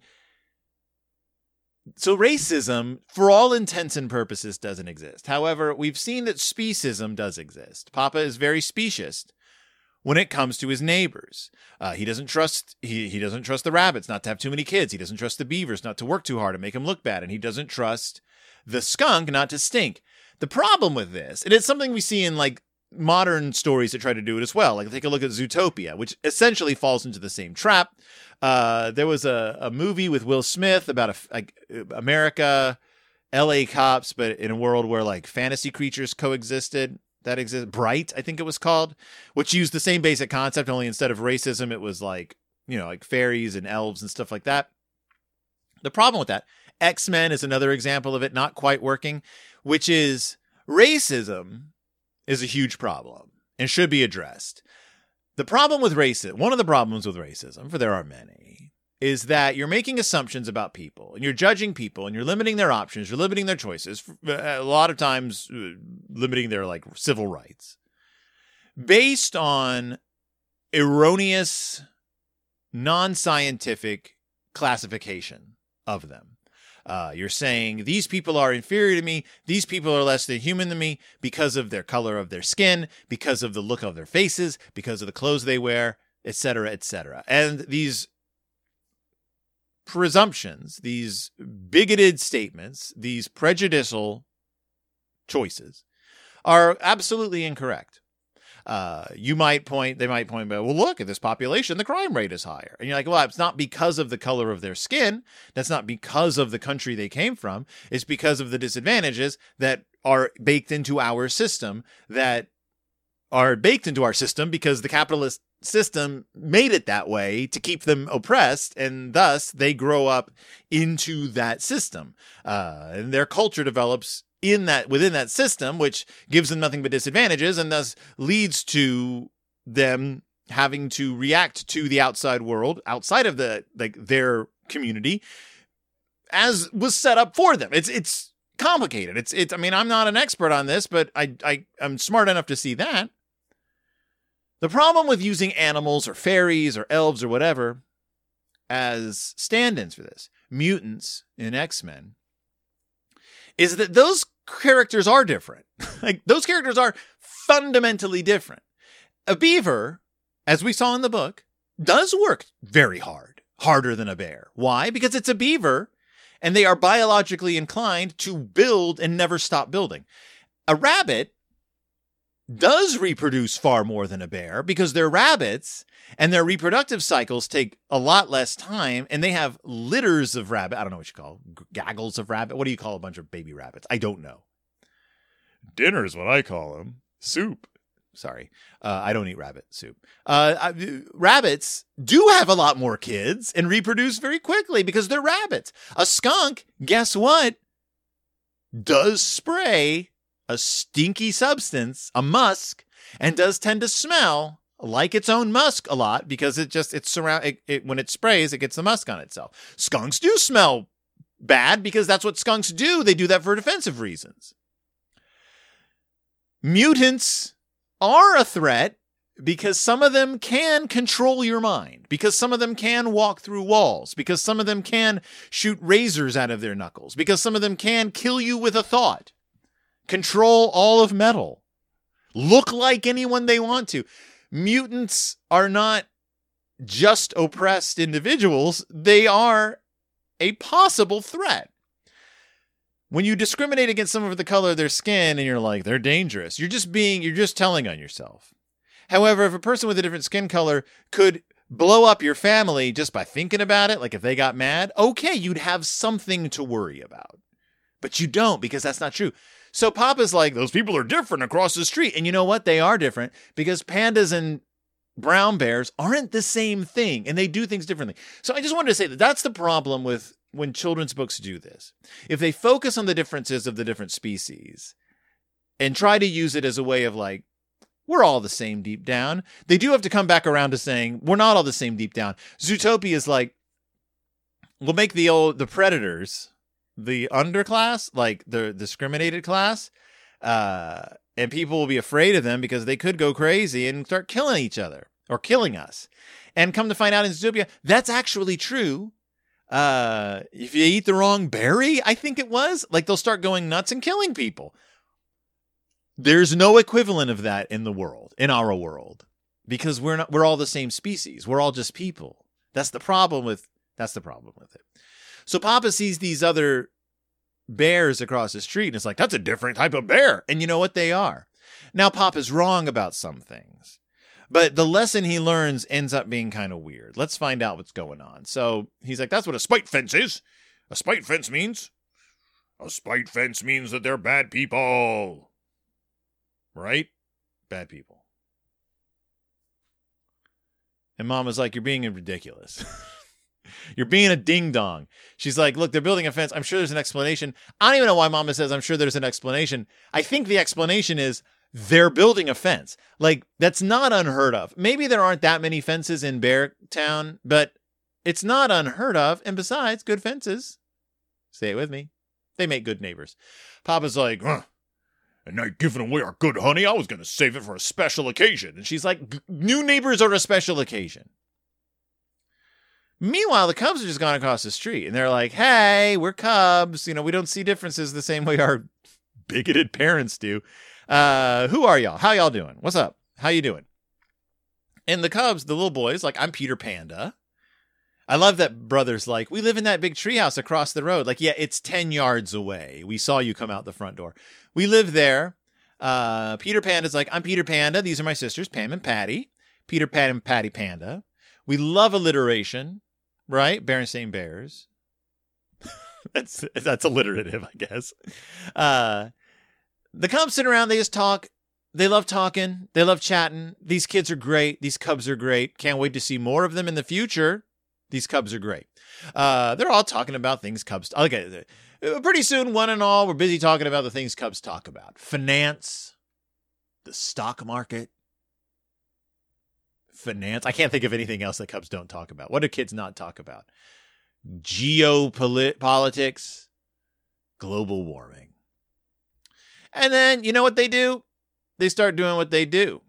so racism, for all intents and purposes, doesn't exist. However, we've seen that speciesism does exist. Papa is very specious when it comes to his neighbors. He doesn't trust the rabbits not to have too many kids. He doesn't trust the beavers not to work too hard and make him look bad. And he doesn't trust the skunk not to stink. The problem with this, and it's something we see in like modern stories that try to do it as well. Like take a look at Zootopia, which essentially falls into the same trap. There was a movie with Will Smith about America, LA cops, but in a world where like fantasy creatures coexisted. That exists. Bright, I think it was called, which used the same basic concept, only instead of racism, it was like, like fairies and elves and stuff like that. The problem with that, X-Men is another example of it not quite working, which is racism is a huge problem and should be addressed. The problem with racism, one of the problems with racism, for there are many, is that you're making assumptions about people and you're judging people and you're limiting their options, you're limiting their choices, a lot of times limiting their like civil rights based on erroneous, non-scientific classification of them. You're saying these people are inferior to me. These people are less than human than me because of their color of their skin, because of the look of their faces, because of the clothes they wear, etc., etc. And these presumptions, these bigoted statements, these prejudicial choices are absolutely incorrect. They might point out, well, look at this population, the crime rate is higher. And you're like, well, it's not because of the color of their skin. That's not because of the country they came from. It's because of the disadvantages that are baked into our system, because the capitalist system made it that way to keep them oppressed. And thus they grow up into that system. And their culture develops within that system, which gives them nothing but disadvantages and thus leads to them having to react to the outside world outside of their community as was set up for them. It's complicated. I mean, I'm not an expert on this, but I'm smart enough to see that. The problem with using animals or fairies or elves or whatever as stand-ins for this, mutants in X-Men, is that those characters are different. Like those characters are fundamentally different. A beaver, as we saw in the book, does work very hard, harder than a bear. Why? Because it's a beaver and they are biologically inclined to build and never stop building. A rabbit does reproduce far more than a bear because they're rabbits and their reproductive cycles take a lot less time and they have litters of rabbit. I don't know what you call gaggles of rabbit. What do you call a bunch of baby rabbits? I don't know. Dinner is what I call them. Soup. Sorry. I don't eat rabbit soup. Rabbits do have a lot more kids and reproduce very quickly because they're rabbits. A skunk, guess what? Does spray a stinky substance, a musk, and does tend to smell like its own musk a lot because when it sprays, it gets the musk on itself. Skunks do smell bad because that's what skunks do. They do that for defensive reasons. Mutants are a threat because some of them can control your mind, because some of them can walk through walls, because some of them can shoot razors out of their knuckles, because some of them can kill you with a thought, control all of metal, look like anyone they want to. Mutants are not just oppressed individuals. They are a possible threat. When you discriminate against someone for the color of their skin and you're like, they're dangerous, you're just telling on yourself. However, if a person with a different skin color could blow up your family just by thinking about it, like if they got mad, okay, you'd have something to worry about. But you don't, because that's not true. So Papa's like, those people are different across the street. And you know what? They are different because pandas and brown bears aren't the same thing, and they do things differently. So I just wanted to say that that's the problem with when children's books do this. If they focus on the differences of the different species and try to use it as a way of like, we're all the same deep down, they do have to come back around to saying, we're not all the same deep down. Zootopia is like, we'll make the predators the underclass, like the discriminated class, and people will be afraid of them because they could go crazy and start killing each other or killing us. And come to find out in Zootopia, that's actually true. If you eat the wrong berry, I think it was, like they'll start going nuts and killing people. There's no equivalent of that in the world, in our world, because we're all the same species. We're all just people. That's the problem with it. So Papa sees these other bears across the street and it's like, that's a different type of bear. And you know what they are. Now Papa's wrong about some things, but the lesson he learns ends up being kind of weird. Let's find out what's going on. So he's like, that's what a spite fence is. A spite fence means that they're bad people. Right? Bad people. And Mama's like, you're being ridiculous. You're being a ding-dong. She's like, look, they're building a fence. I'm sure there's an explanation. I don't even know why Mama says I'm sure there's an explanation. I think the explanation is they're building a fence. Like, that's not unheard of. Maybe there aren't that many fences in Bear Town, but it's not unheard of. And besides, good fences, say it with me, they make good neighbors. Papa's like, and not giving away our good honey. I was going to save it for a special occasion. And she's like, new neighbors are a special occasion. Meanwhile, the Cubs are just gone across the street and they're like, hey, we're Cubs. You know, we don't see differences the same way our bigoted parents do. Who are y'all? How y'all doing? What's up? How you doing? And the Cubs, the little boys, like, I'm Peter Panda. I love that brother's like, we live in that big treehouse across the road. Like, yeah, it's 10 yards away. We saw you come out the front door. We live there. Peter Panda's like, I'm Peter Panda. These are my sisters, Pam and Patty. Peter Pan and Patty Panda. We love alliteration. Right? Berenstain Bears. That's alliterative, I guess. The Cubs sit around. They just talk. They love talking. They love chatting. These kids are great. These Cubs are great. Can't wait to see more of them in the future. These Cubs are great. They're all talking about things Cubs. Okay. Pretty soon, one and all, we're busy talking about the things Cubs talk about. Finance. The stock market. Finance. I can't think of anything else that Cubs don't talk about. What do kids not talk about? Geopolitics, global warming. And then, you know what they do? They start doing what they do.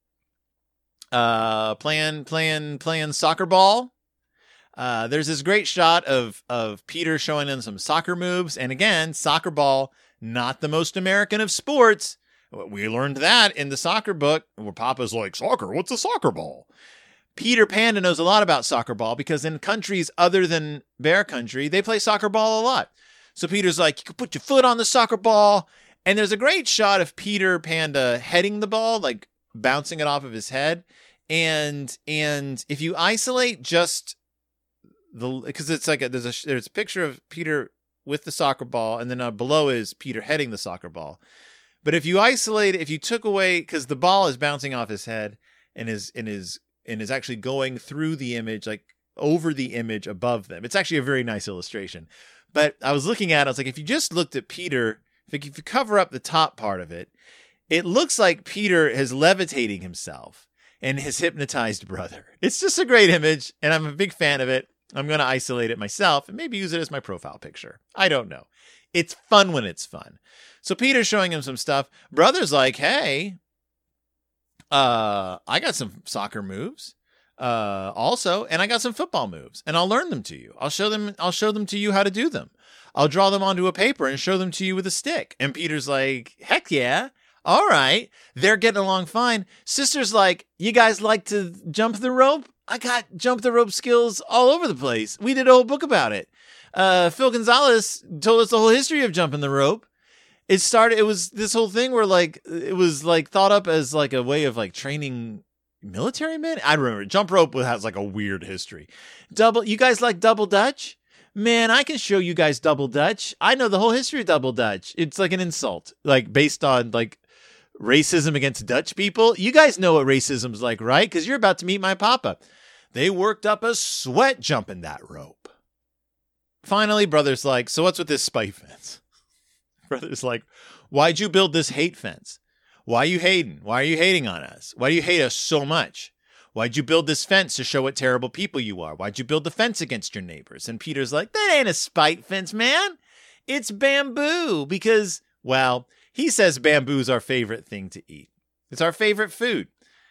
Playing soccer ball. There's this great shot of Peter showing them some soccer moves. And again, soccer ball, not the most American of sports. We learned that in the soccer book where Papa's like, soccer, what's a soccer ball? Peter Panda knows a lot about soccer ball because in countries other than Bear Country, they play soccer ball a lot. So Peter's like, you can put your foot on the soccer ball. And there's a great shot of Peter Panda heading the ball, like bouncing it off of his head. And if you isolate just because it's like there's a picture of Peter with the soccer ball, and then below is Peter heading the soccer ball. But if you isolate, if you took away, because the ball is bouncing off his head and is actually going through the image, like over the image above them. It's actually a very nice illustration. But I was looking at it, I was like, if you just looked at Peter, if you cover up the top part of it, it looks like Peter is levitating himself and his hypnotized brother. It's just a great image, and I'm a big fan of it. I'm going to isolate it myself and maybe use it as my profile picture. I don't know. It's fun when it's fun. So Peter's showing him some stuff. Brother's like, hey, I got some soccer moves. Also, and I got some football moves, and I'll learn them to you. I'll show them to you how to do them. I'll draw them onto a paper and show them to you with a stick. And Peter's like, heck yeah. All right. They're getting along fine. Sister's like, you guys like to jump the rope? I got jump the rope skills all over the place. We did a whole book about it. Phil Gonzalez told us the whole history of jumping the rope. It was this whole thing where like, it was like thought up as like a way of like training military men. I remember jump rope has like a weird history. You guys like double dutch? Man, I can show you guys double dutch. I know the whole history of double dutch. It's like an insult, like based on like racism against Dutch people. You guys know what racism's like, right? Because you're about to meet my papa. They worked up a sweat jumping that rope. Finally, brother's like, so what's with this spite fence? Brother's like, why'd you build this hate fence? Why are you hating? Why are you hating on us? Why do you hate us so much? Why'd you build this fence to show what terrible people you are? Why'd you build the fence against your neighbors? And Peter's like, that ain't a spite fence, man. It's bamboo because, well, he says bamboo's our favorite thing to eat. It's our favorite food.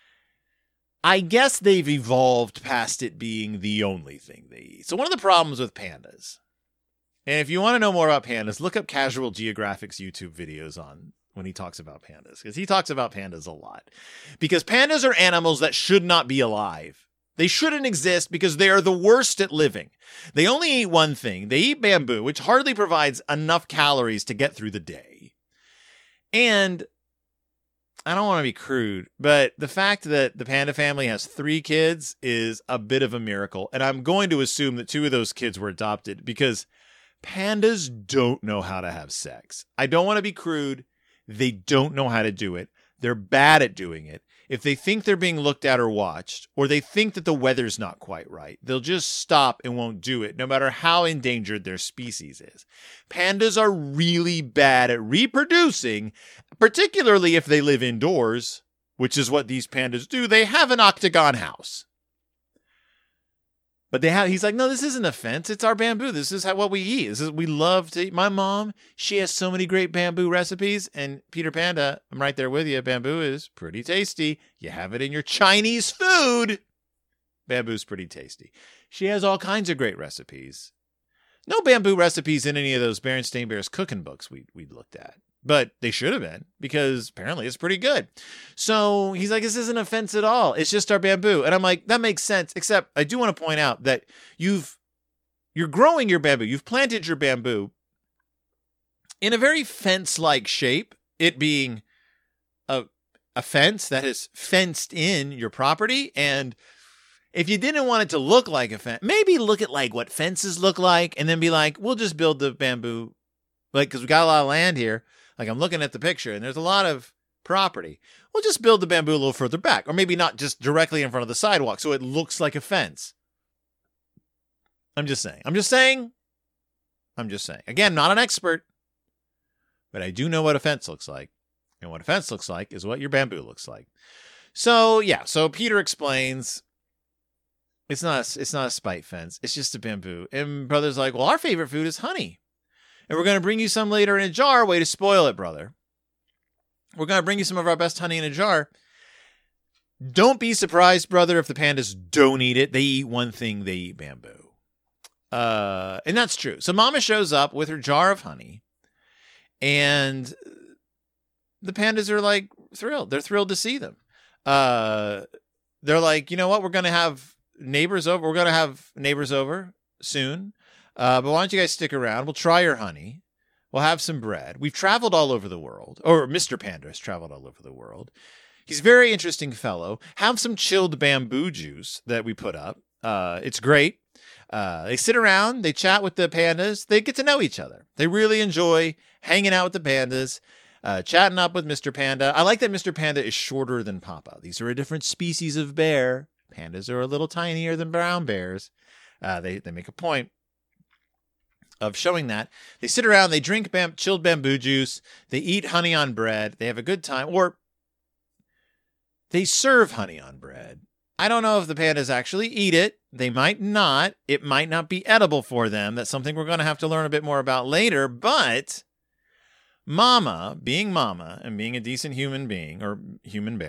I guess they've evolved past it being the only thing they eat. So one of the problems with pandas, and if you want to know more about pandas, look up Casual Geographic's YouTube videos on when he talks about pandas, because he talks about pandas a lot. Because pandas are animals that should not be alive. They shouldn't exist because they are the worst at living. They only eat one thing. They eat bamboo, which hardly provides enough calories to get through the day. And I don't want to be crude, but the fact that the panda family has 3 kids is a bit of a miracle. And I'm going to assume that 2 of those kids were adopted because pandas don't know how to have sex. I don't want to be crude. They don't know how to do it. They're bad at doing it. If they think they're being looked at or watched, or they think that the weather's not quite right, they'll just stop and won't do it, no matter how endangered their species is. Pandas are really bad at reproducing, particularly if they live indoors, which is what these pandas do. They have an octagon house. But he's like, no, this isn't a fence. It's our bamboo. This is what we eat. We love to eat. My mom, she has so many great bamboo recipes. And Peter Panda, I'm right there with you. Bamboo is pretty tasty. You have it in your Chinese food. Bamboo's pretty tasty. She has all kinds of great recipes. No bamboo recipes in any of those Berenstain Bears cooking books we looked at. But they should have been, because apparently it's pretty good. So he's like, this isn't a fence at all. It's just our bamboo. And I'm like, that makes sense. Except I do want to point out that you're growing your bamboo. You've planted your bamboo in a very fence-like shape, it being a fence that has fenced in your property. And if you didn't want it to look like a fence, maybe look at like what fences look like and then be like, we'll just build the bamboo, like, because we got a lot of land here. Like, I'm looking at the picture and there's a lot of property. We'll just build the bamboo a little further back, or maybe not just directly in front of the sidewalk so it looks like a fence. I'm just saying. Again, not an expert, but I do know what a fence looks like. And what a fence looks like is what your bamboo looks like. So, yeah. So Peter explains it's not a spite fence. It's just a bamboo. And brother's like, well, our favorite food is honey. And we're going to bring you some later in a jar. Way to spoil it, brother. We're going to bring you some of our best honey in a jar. Don't be surprised, brother, if the pandas don't eat it. They eat one thing. They eat bamboo. And that's true. So Mama shows up with her jar of honey. And the pandas are like thrilled. They're thrilled to see them. They're like, you know what? We're going to have neighbors over. We're going to have neighbors over soon. But why don't you guys stick around? We'll try your honey. We'll have some bread. We've traveled all over the world. Or Mr. Panda has traveled all over the world. He's a very interesting fellow. Have some chilled bamboo juice that we put up. It's great. They sit around. They chat with the pandas. They get to know each other. They really enjoy hanging out with the pandas, chatting up with Mr. Panda. I like that Mr. Panda is shorter than Papa. These are a different species of bear. Pandas are a little tinier than brown bears. They make a point of showing that. They sit around, they drink chilled bamboo juice, they eat honey on bread, they have a good time, or they serve honey on bread. I don't know if the pandas actually eat it. They might not. It might not be edible for them. That's something we're going to have to learn a bit more about later, but Mama, being Mama and being a decent human being, or human bear,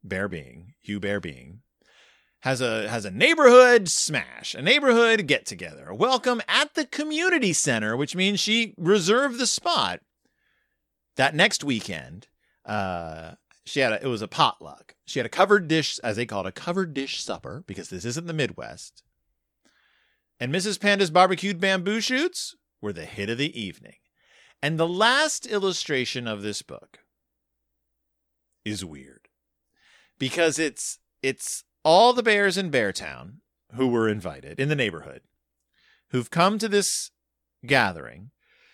Hugh Bear Being, has a neighborhood smash, a neighborhood get together, a welcome at the community center, which means she reserved the spot that next weekend. It was a potluck. She had a covered dish, as they call it, a covered dish supper, because this isn't the Midwest. And Mrs. Panda's barbecued bamboo shoots were the hit of the evening. And the last illustration of this book is weird, because it's all the bears in Beartown who were invited in the neighborhood, who've come to this gathering,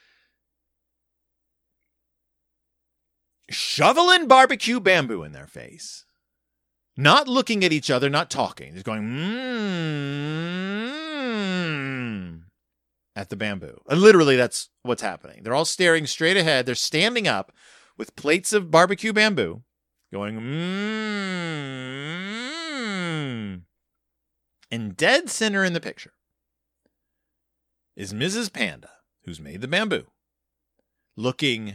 shoveling barbecue bamboo in their face, not looking at each other, not talking, just going, at the bamboo. And literally, that's what's happening. They're all staring straight ahead. They're standing up with plates of barbecue bamboo, going, And dead center in the picture is Mrs. Panda, who's made the bamboo, looking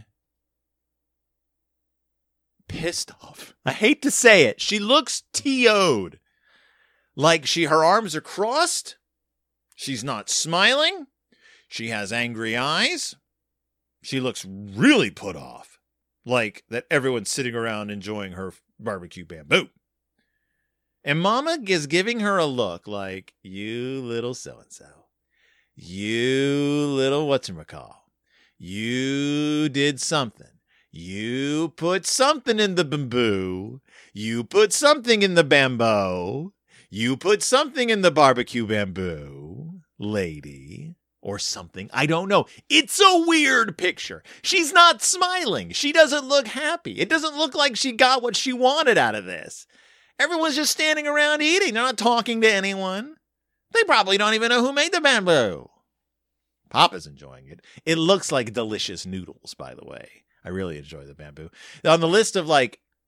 pissed off. I hate to say it. She looks TO'd. Like her arms are crossed. She's not smiling. She has angry eyes. She looks really put off. Like that everyone's sitting around enjoying her barbecue bamboo. And Mama is giving her a look like, you little so-and-so. You little whatchamacall. You did something. You put something in the bamboo. You put something in the bamboo. You put something in the barbecue bamboo, lady, or something. I don't know. It's a weird picture. She's not smiling. She doesn't look happy. It doesn't look like she got what she wanted out of this. Everyone's just standing around eating. They're not talking to anyone. They probably don't even know who made the bamboo. Papa's enjoying it. It looks like delicious noodles, by the way. I really enjoy the bamboo. On the list of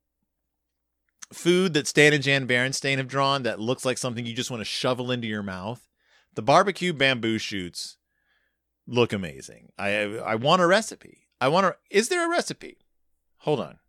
food that Stan and Jan Berenstain have drawn that looks like something you just want to shovel into your mouth, the barbecue bamboo shoots look amazing. I want a recipe. Is there a recipe? Hold on.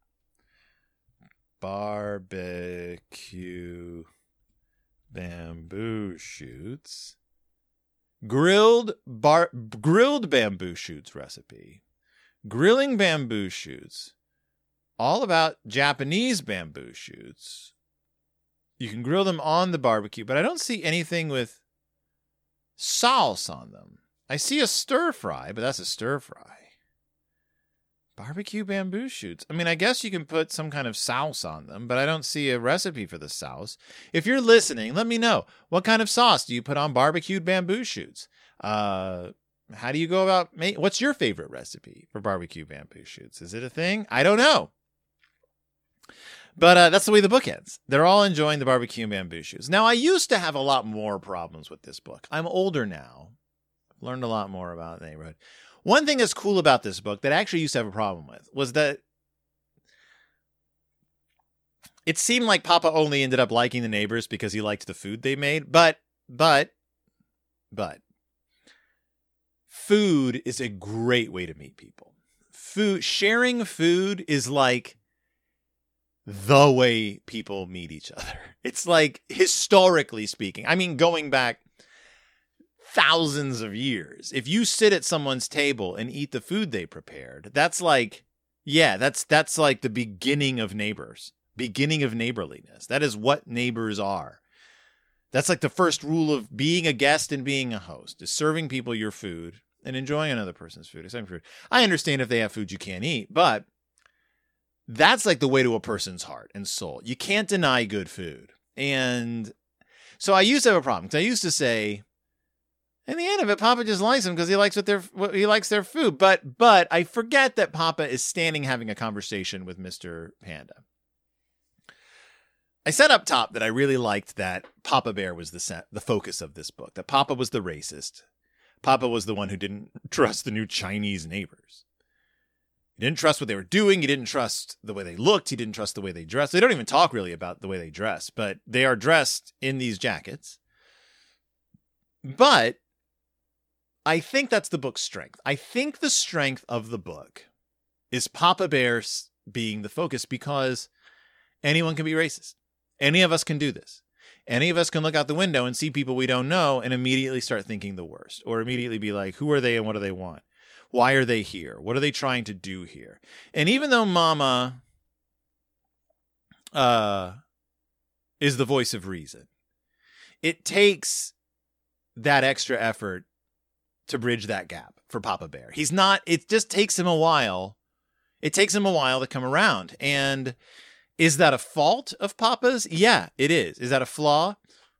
Barbecue bamboo shoots. Grilled bamboo shoots recipe. Grilling bamboo shoots. All about Japanese bamboo shoots. You can grill them on the barbecue, but I don't see anything with sauce on them. I see a stir fry, but that's a stir fry. Barbecue bamboo shoots. I mean, I guess you can put some kind of sauce on them, but I don't see a recipe for the sauce. If you're listening, let me know. What kind of sauce do you put on barbecued bamboo shoots? How do you go about what's your favorite recipe for barbecue bamboo shoots? Is it a thing? I don't know. But that's the way the book ends. They're all enjoying the barbecue bamboo shoots. Now, I used to have a lot more problems with this book. I'm older now. I've learned a lot more about the neighborhood. One thing that's cool about this book that I actually used to have a problem with was that it seemed like Papa only ended up liking the neighbors because he liked the food they made. But food is a great way to meet people. Sharing food is like the way people meet each other. It's like, historically speaking, I mean, going back thousands of years, if you sit at someone's table and eat the food they prepared, that's like, that's like the beginning of neighborliness. That is what neighbors are. That's like the first rule of being a guest and being a host, is serving people your food and enjoying another person's food. I understand if they have food you can't eat, but that's like the way to a person's heart and soul. You can't deny good food. And so I used to have a problem, because I used to say, in the end of it, Papa just likes them because he likes he likes their food. But I forget that Papa is standing having a conversation with Mr. Panda. I said up top that I really liked that Papa Bear was the focus of this book, that Papa was the racist. Papa was the one who didn't trust the new Chinese neighbors. He didn't trust what they were doing. He didn't trust the way they looked. He didn't trust the way they dressed. They don't even talk really about the way they dress, but they are dressed in these jackets. But I think that's the book's strength. I think the strength of the book is Papa Bear being the focus, because Anyone can be racist. Any of us can do this. Any of us can look out the window and see people we don't know and immediately start thinking the worst, or immediately be like, who are they and what do they want? Why are they here? What are they trying to do here? And even though Mama is the voice of reason, it takes that extra effort to bridge that gap for Papa Bear. It just takes him a while. It takes him a while to come around. And is that a fault of Papa's? Yeah, it is. Is that a flaw?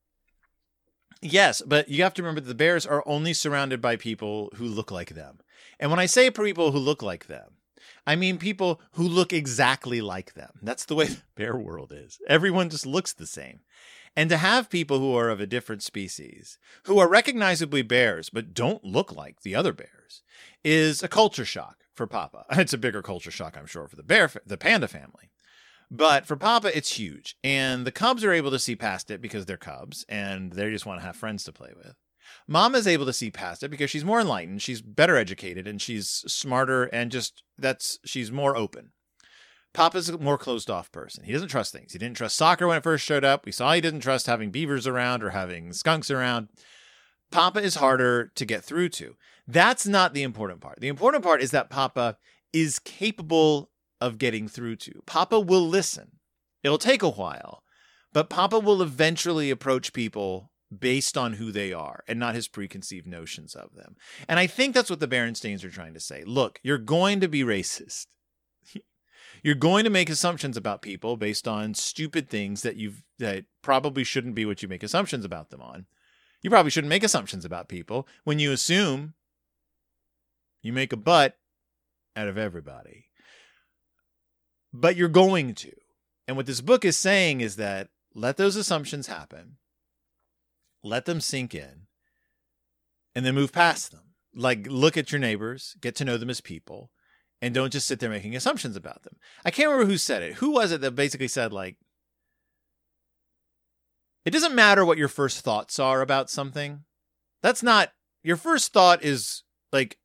Yes, but you have to remember that the bears are only surrounded by people who look like them. And when I say people who look like them, I mean people who look exactly like them. That's the way the bear world is. Everyone just looks the same. And to have people who are of a different species, who are recognizably bears but don't look like the other bears, is a culture shock for Papa. It's a bigger culture shock, I'm sure, for the panda family. But for Papa, it's huge. And the cubs are able to see past it because they're cubs and they just want to have friends to play with. Mama's able to see past it because she's more enlightened, she's better educated, and she's smarter, and she's more open. Papa's a more closed off person. He doesn't trust things. He didn't trust soccer when it first showed up. We saw he didn't trust having beavers around or having skunks around. Papa is harder to get through to. That's not the important part. The important part is that Papa is capable of getting through to. Papa will listen. It'll take a while, but Papa will eventually approach people based on who they are and not his preconceived notions of them. And I think that's what the Berenstains are trying to say. Look, you're going to be racist. You're going to make assumptions about people based on stupid things that probably shouldn't be what you make assumptions about them on. You probably shouldn't make assumptions about people. When you assume, you make a butt out of everybody. But you're going to. And what this book is saying is that let those assumptions happen. Let them sink in. And then move past them. Like, look at your neighbors. Get to know them as people. And don't just sit there making assumptions about them. I can't remember who said it. Who was it that basically said, like, it doesn't matter what your first thoughts are about something. That's not, your first thought is like,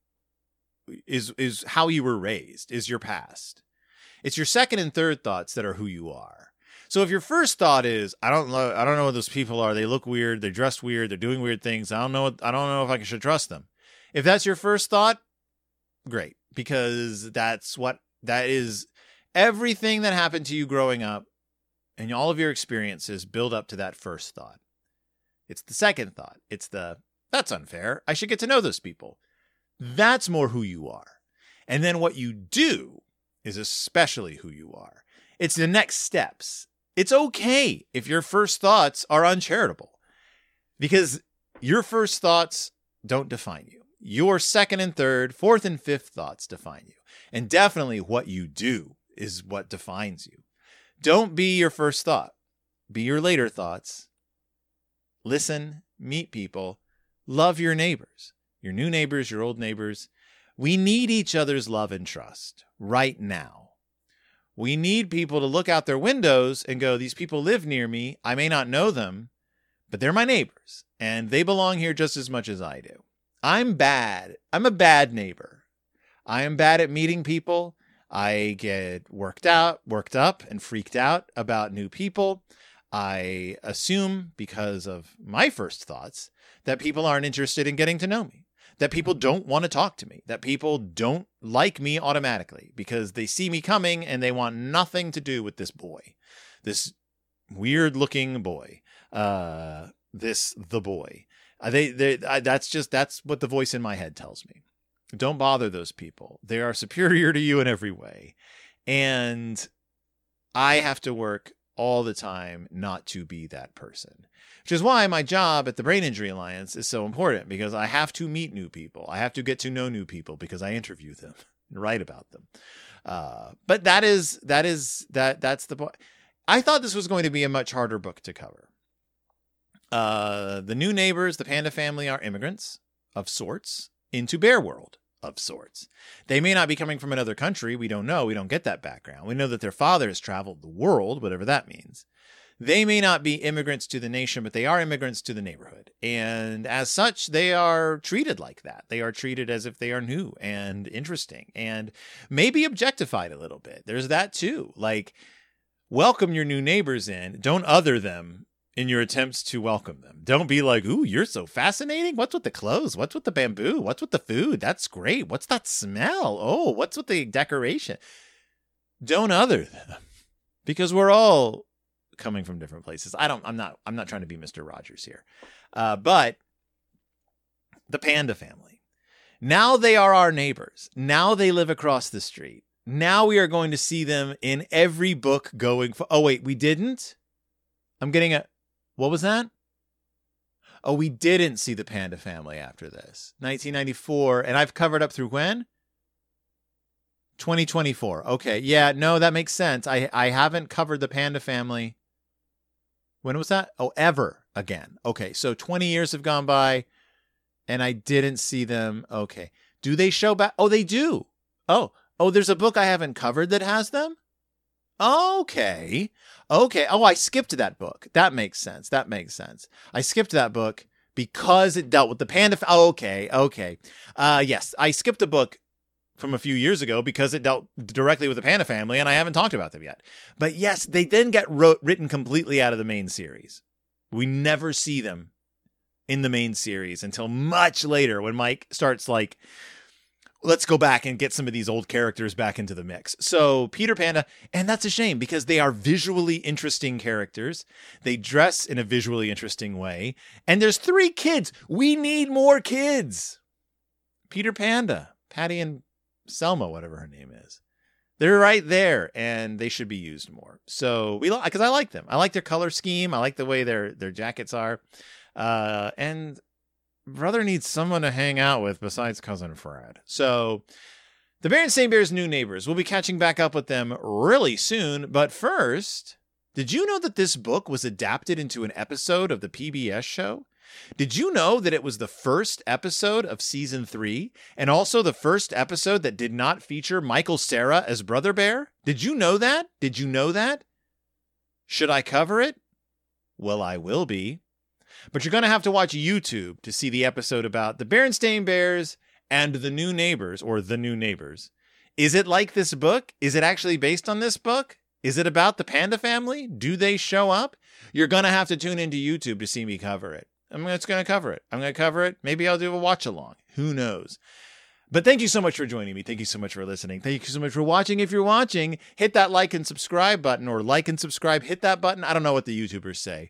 is how you were raised, is your past. It's your second and third thoughts that are who you are. So if your first thought is, I don't know what those people are. They look weird. They're dressed weird. They're doing weird things. I don't know if I should trust them. If that's your first thought, great. Because that is everything that happened to you growing up and all of your experiences build up to that first thought. It's the second thought. It's that's unfair. I should get to know those people. That's more who you are. And then what you do is especially who you are. It's the next steps. It's okay if your first thoughts are uncharitable because your first thoughts don't define you. Your second and third, fourth and fifth thoughts define you. And definitely what you do is what defines you. Don't be your first thought. Be your later thoughts. Listen, meet people, love your neighbors, your new neighbors, your old neighbors. We need each other's love and trust right now. We need people to look out their windows and go, these people live near me. I may not know them, but they're my neighbors and they belong here just as much as I do. I'm bad. I'm a bad neighbor. I am bad at meeting people. I get worked up and freaked out about new people. I assume because of my first thoughts that people aren't interested in getting to know me, that people don't want to talk to me, that people don't like me automatically because they see me coming and they want nothing to do with this boy, this weird looking boy, the boy. That's what the voice in my head tells me. Don't bother those people. They are superior to you in every way. And I have to work all the time not to be that person, which is why my job at the Brain Injury Alliance is so important because I have to meet new people. I have to get to know new people because I interview them and write about them. But that's the point. I thought this was going to be a much harder book to cover. The new neighbors, the panda family, are immigrants of sorts into bear world of sorts. They may not be coming from another country. We don't know. We don't get that background. We know that their father has traveled the world, whatever that means. They may not be immigrants to the nation, but they are immigrants to the neighborhood. And as such, they are treated like that. They are treated as if they are new and interesting and maybe objectified a little bit. There's that too. Like, welcome your new neighbors in. Don't other them in your attempts to welcome them. Don't be like, ooh, you're so fascinating. What's with the clothes? What's with the bamboo? What's with the food? That's great. What's that smell? Oh, what's with the decoration? Don't other them, because we're all coming from different places. I'm not trying to be Mr. Rogers here. But the Panda family, now they are our neighbors. Now they live across the street. Now we are going to see them in every book going for, oh wait, we didn't? I'm getting what was that? Oh, we didn't see the Panda family after this. 1994. And I've covered up through when? 2024. Okay. Yeah, no, that makes sense. I haven't covered the Panda family. When was that? Oh, ever again. Okay. So 20 years have gone by and I didn't see them. Okay. Do they show back? Oh, they do. Oh, there's a book I haven't covered that has them? Okay. Oh, I skipped that book. That makes sense. I skipped that book because it dealt with the Panda. Okay. Yes, I skipped a book from a few years ago because it dealt directly with the Panda family, and I haven't talked about them yet. But yes, they then get written completely out of the main series. We never see them in the main series until much later when Mike starts like, let's go back and get some of these old characters back into the mix. So Peter Panda, and that's a shame because they are visually interesting characters. They dress in a visually interesting way. And there's 3 kids. We need more kids. Peter Panda, Patty and Selma, whatever her name is. They're right there and they should be used more. So because I like them. I like their color scheme. I like the way their jackets are. And brother needs someone to hang out with besides cousin Fred. So the Berenstain Bears' new neighbors, we'll be catching back up with them really soon. But first, did you know that this book was adapted into an episode of the PBS show? Did you know that it was the first episode of season 3 and also the first episode that did not feature Michael Cera as Brother Bear? Did you know that? Should I cover it? Well, I will be. But you're going to have to watch YouTube to see the episode about the Berenstain Bears and the new neighbors, or the new neighbors. Is it like this book? Is it actually based on this book? Is it about the Panda family? Do they show up? You're going to have to tune into YouTube to see me cover it. I'm just going to cover it. Maybe I'll do a watch along. Who knows? But thank you so much for joining me. Thank you so much for listening. Thank you so much for watching. If you're watching, hit that like and subscribe button, or like and subscribe, hit that button. I don't know what the YouTubers say.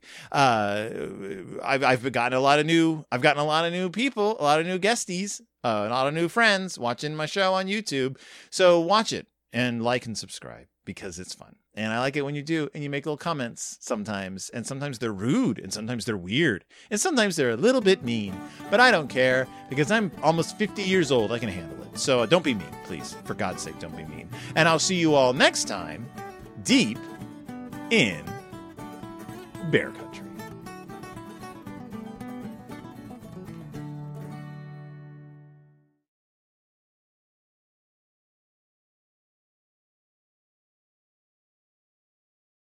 I've gotten a lot of new people, a lot of new guesties, a lot of new friends watching my show on YouTube. So watch it and like and subscribe because it's fun. And I like it when you do, and you make little comments sometimes, and sometimes they're rude, and sometimes they're weird, and sometimes they're a little bit mean, but I don't care because I'm almost 50 years old. I can handle it. So don't be mean, please. For God's sake, don't be mean. And I'll see you all next time, deep in Bear Country.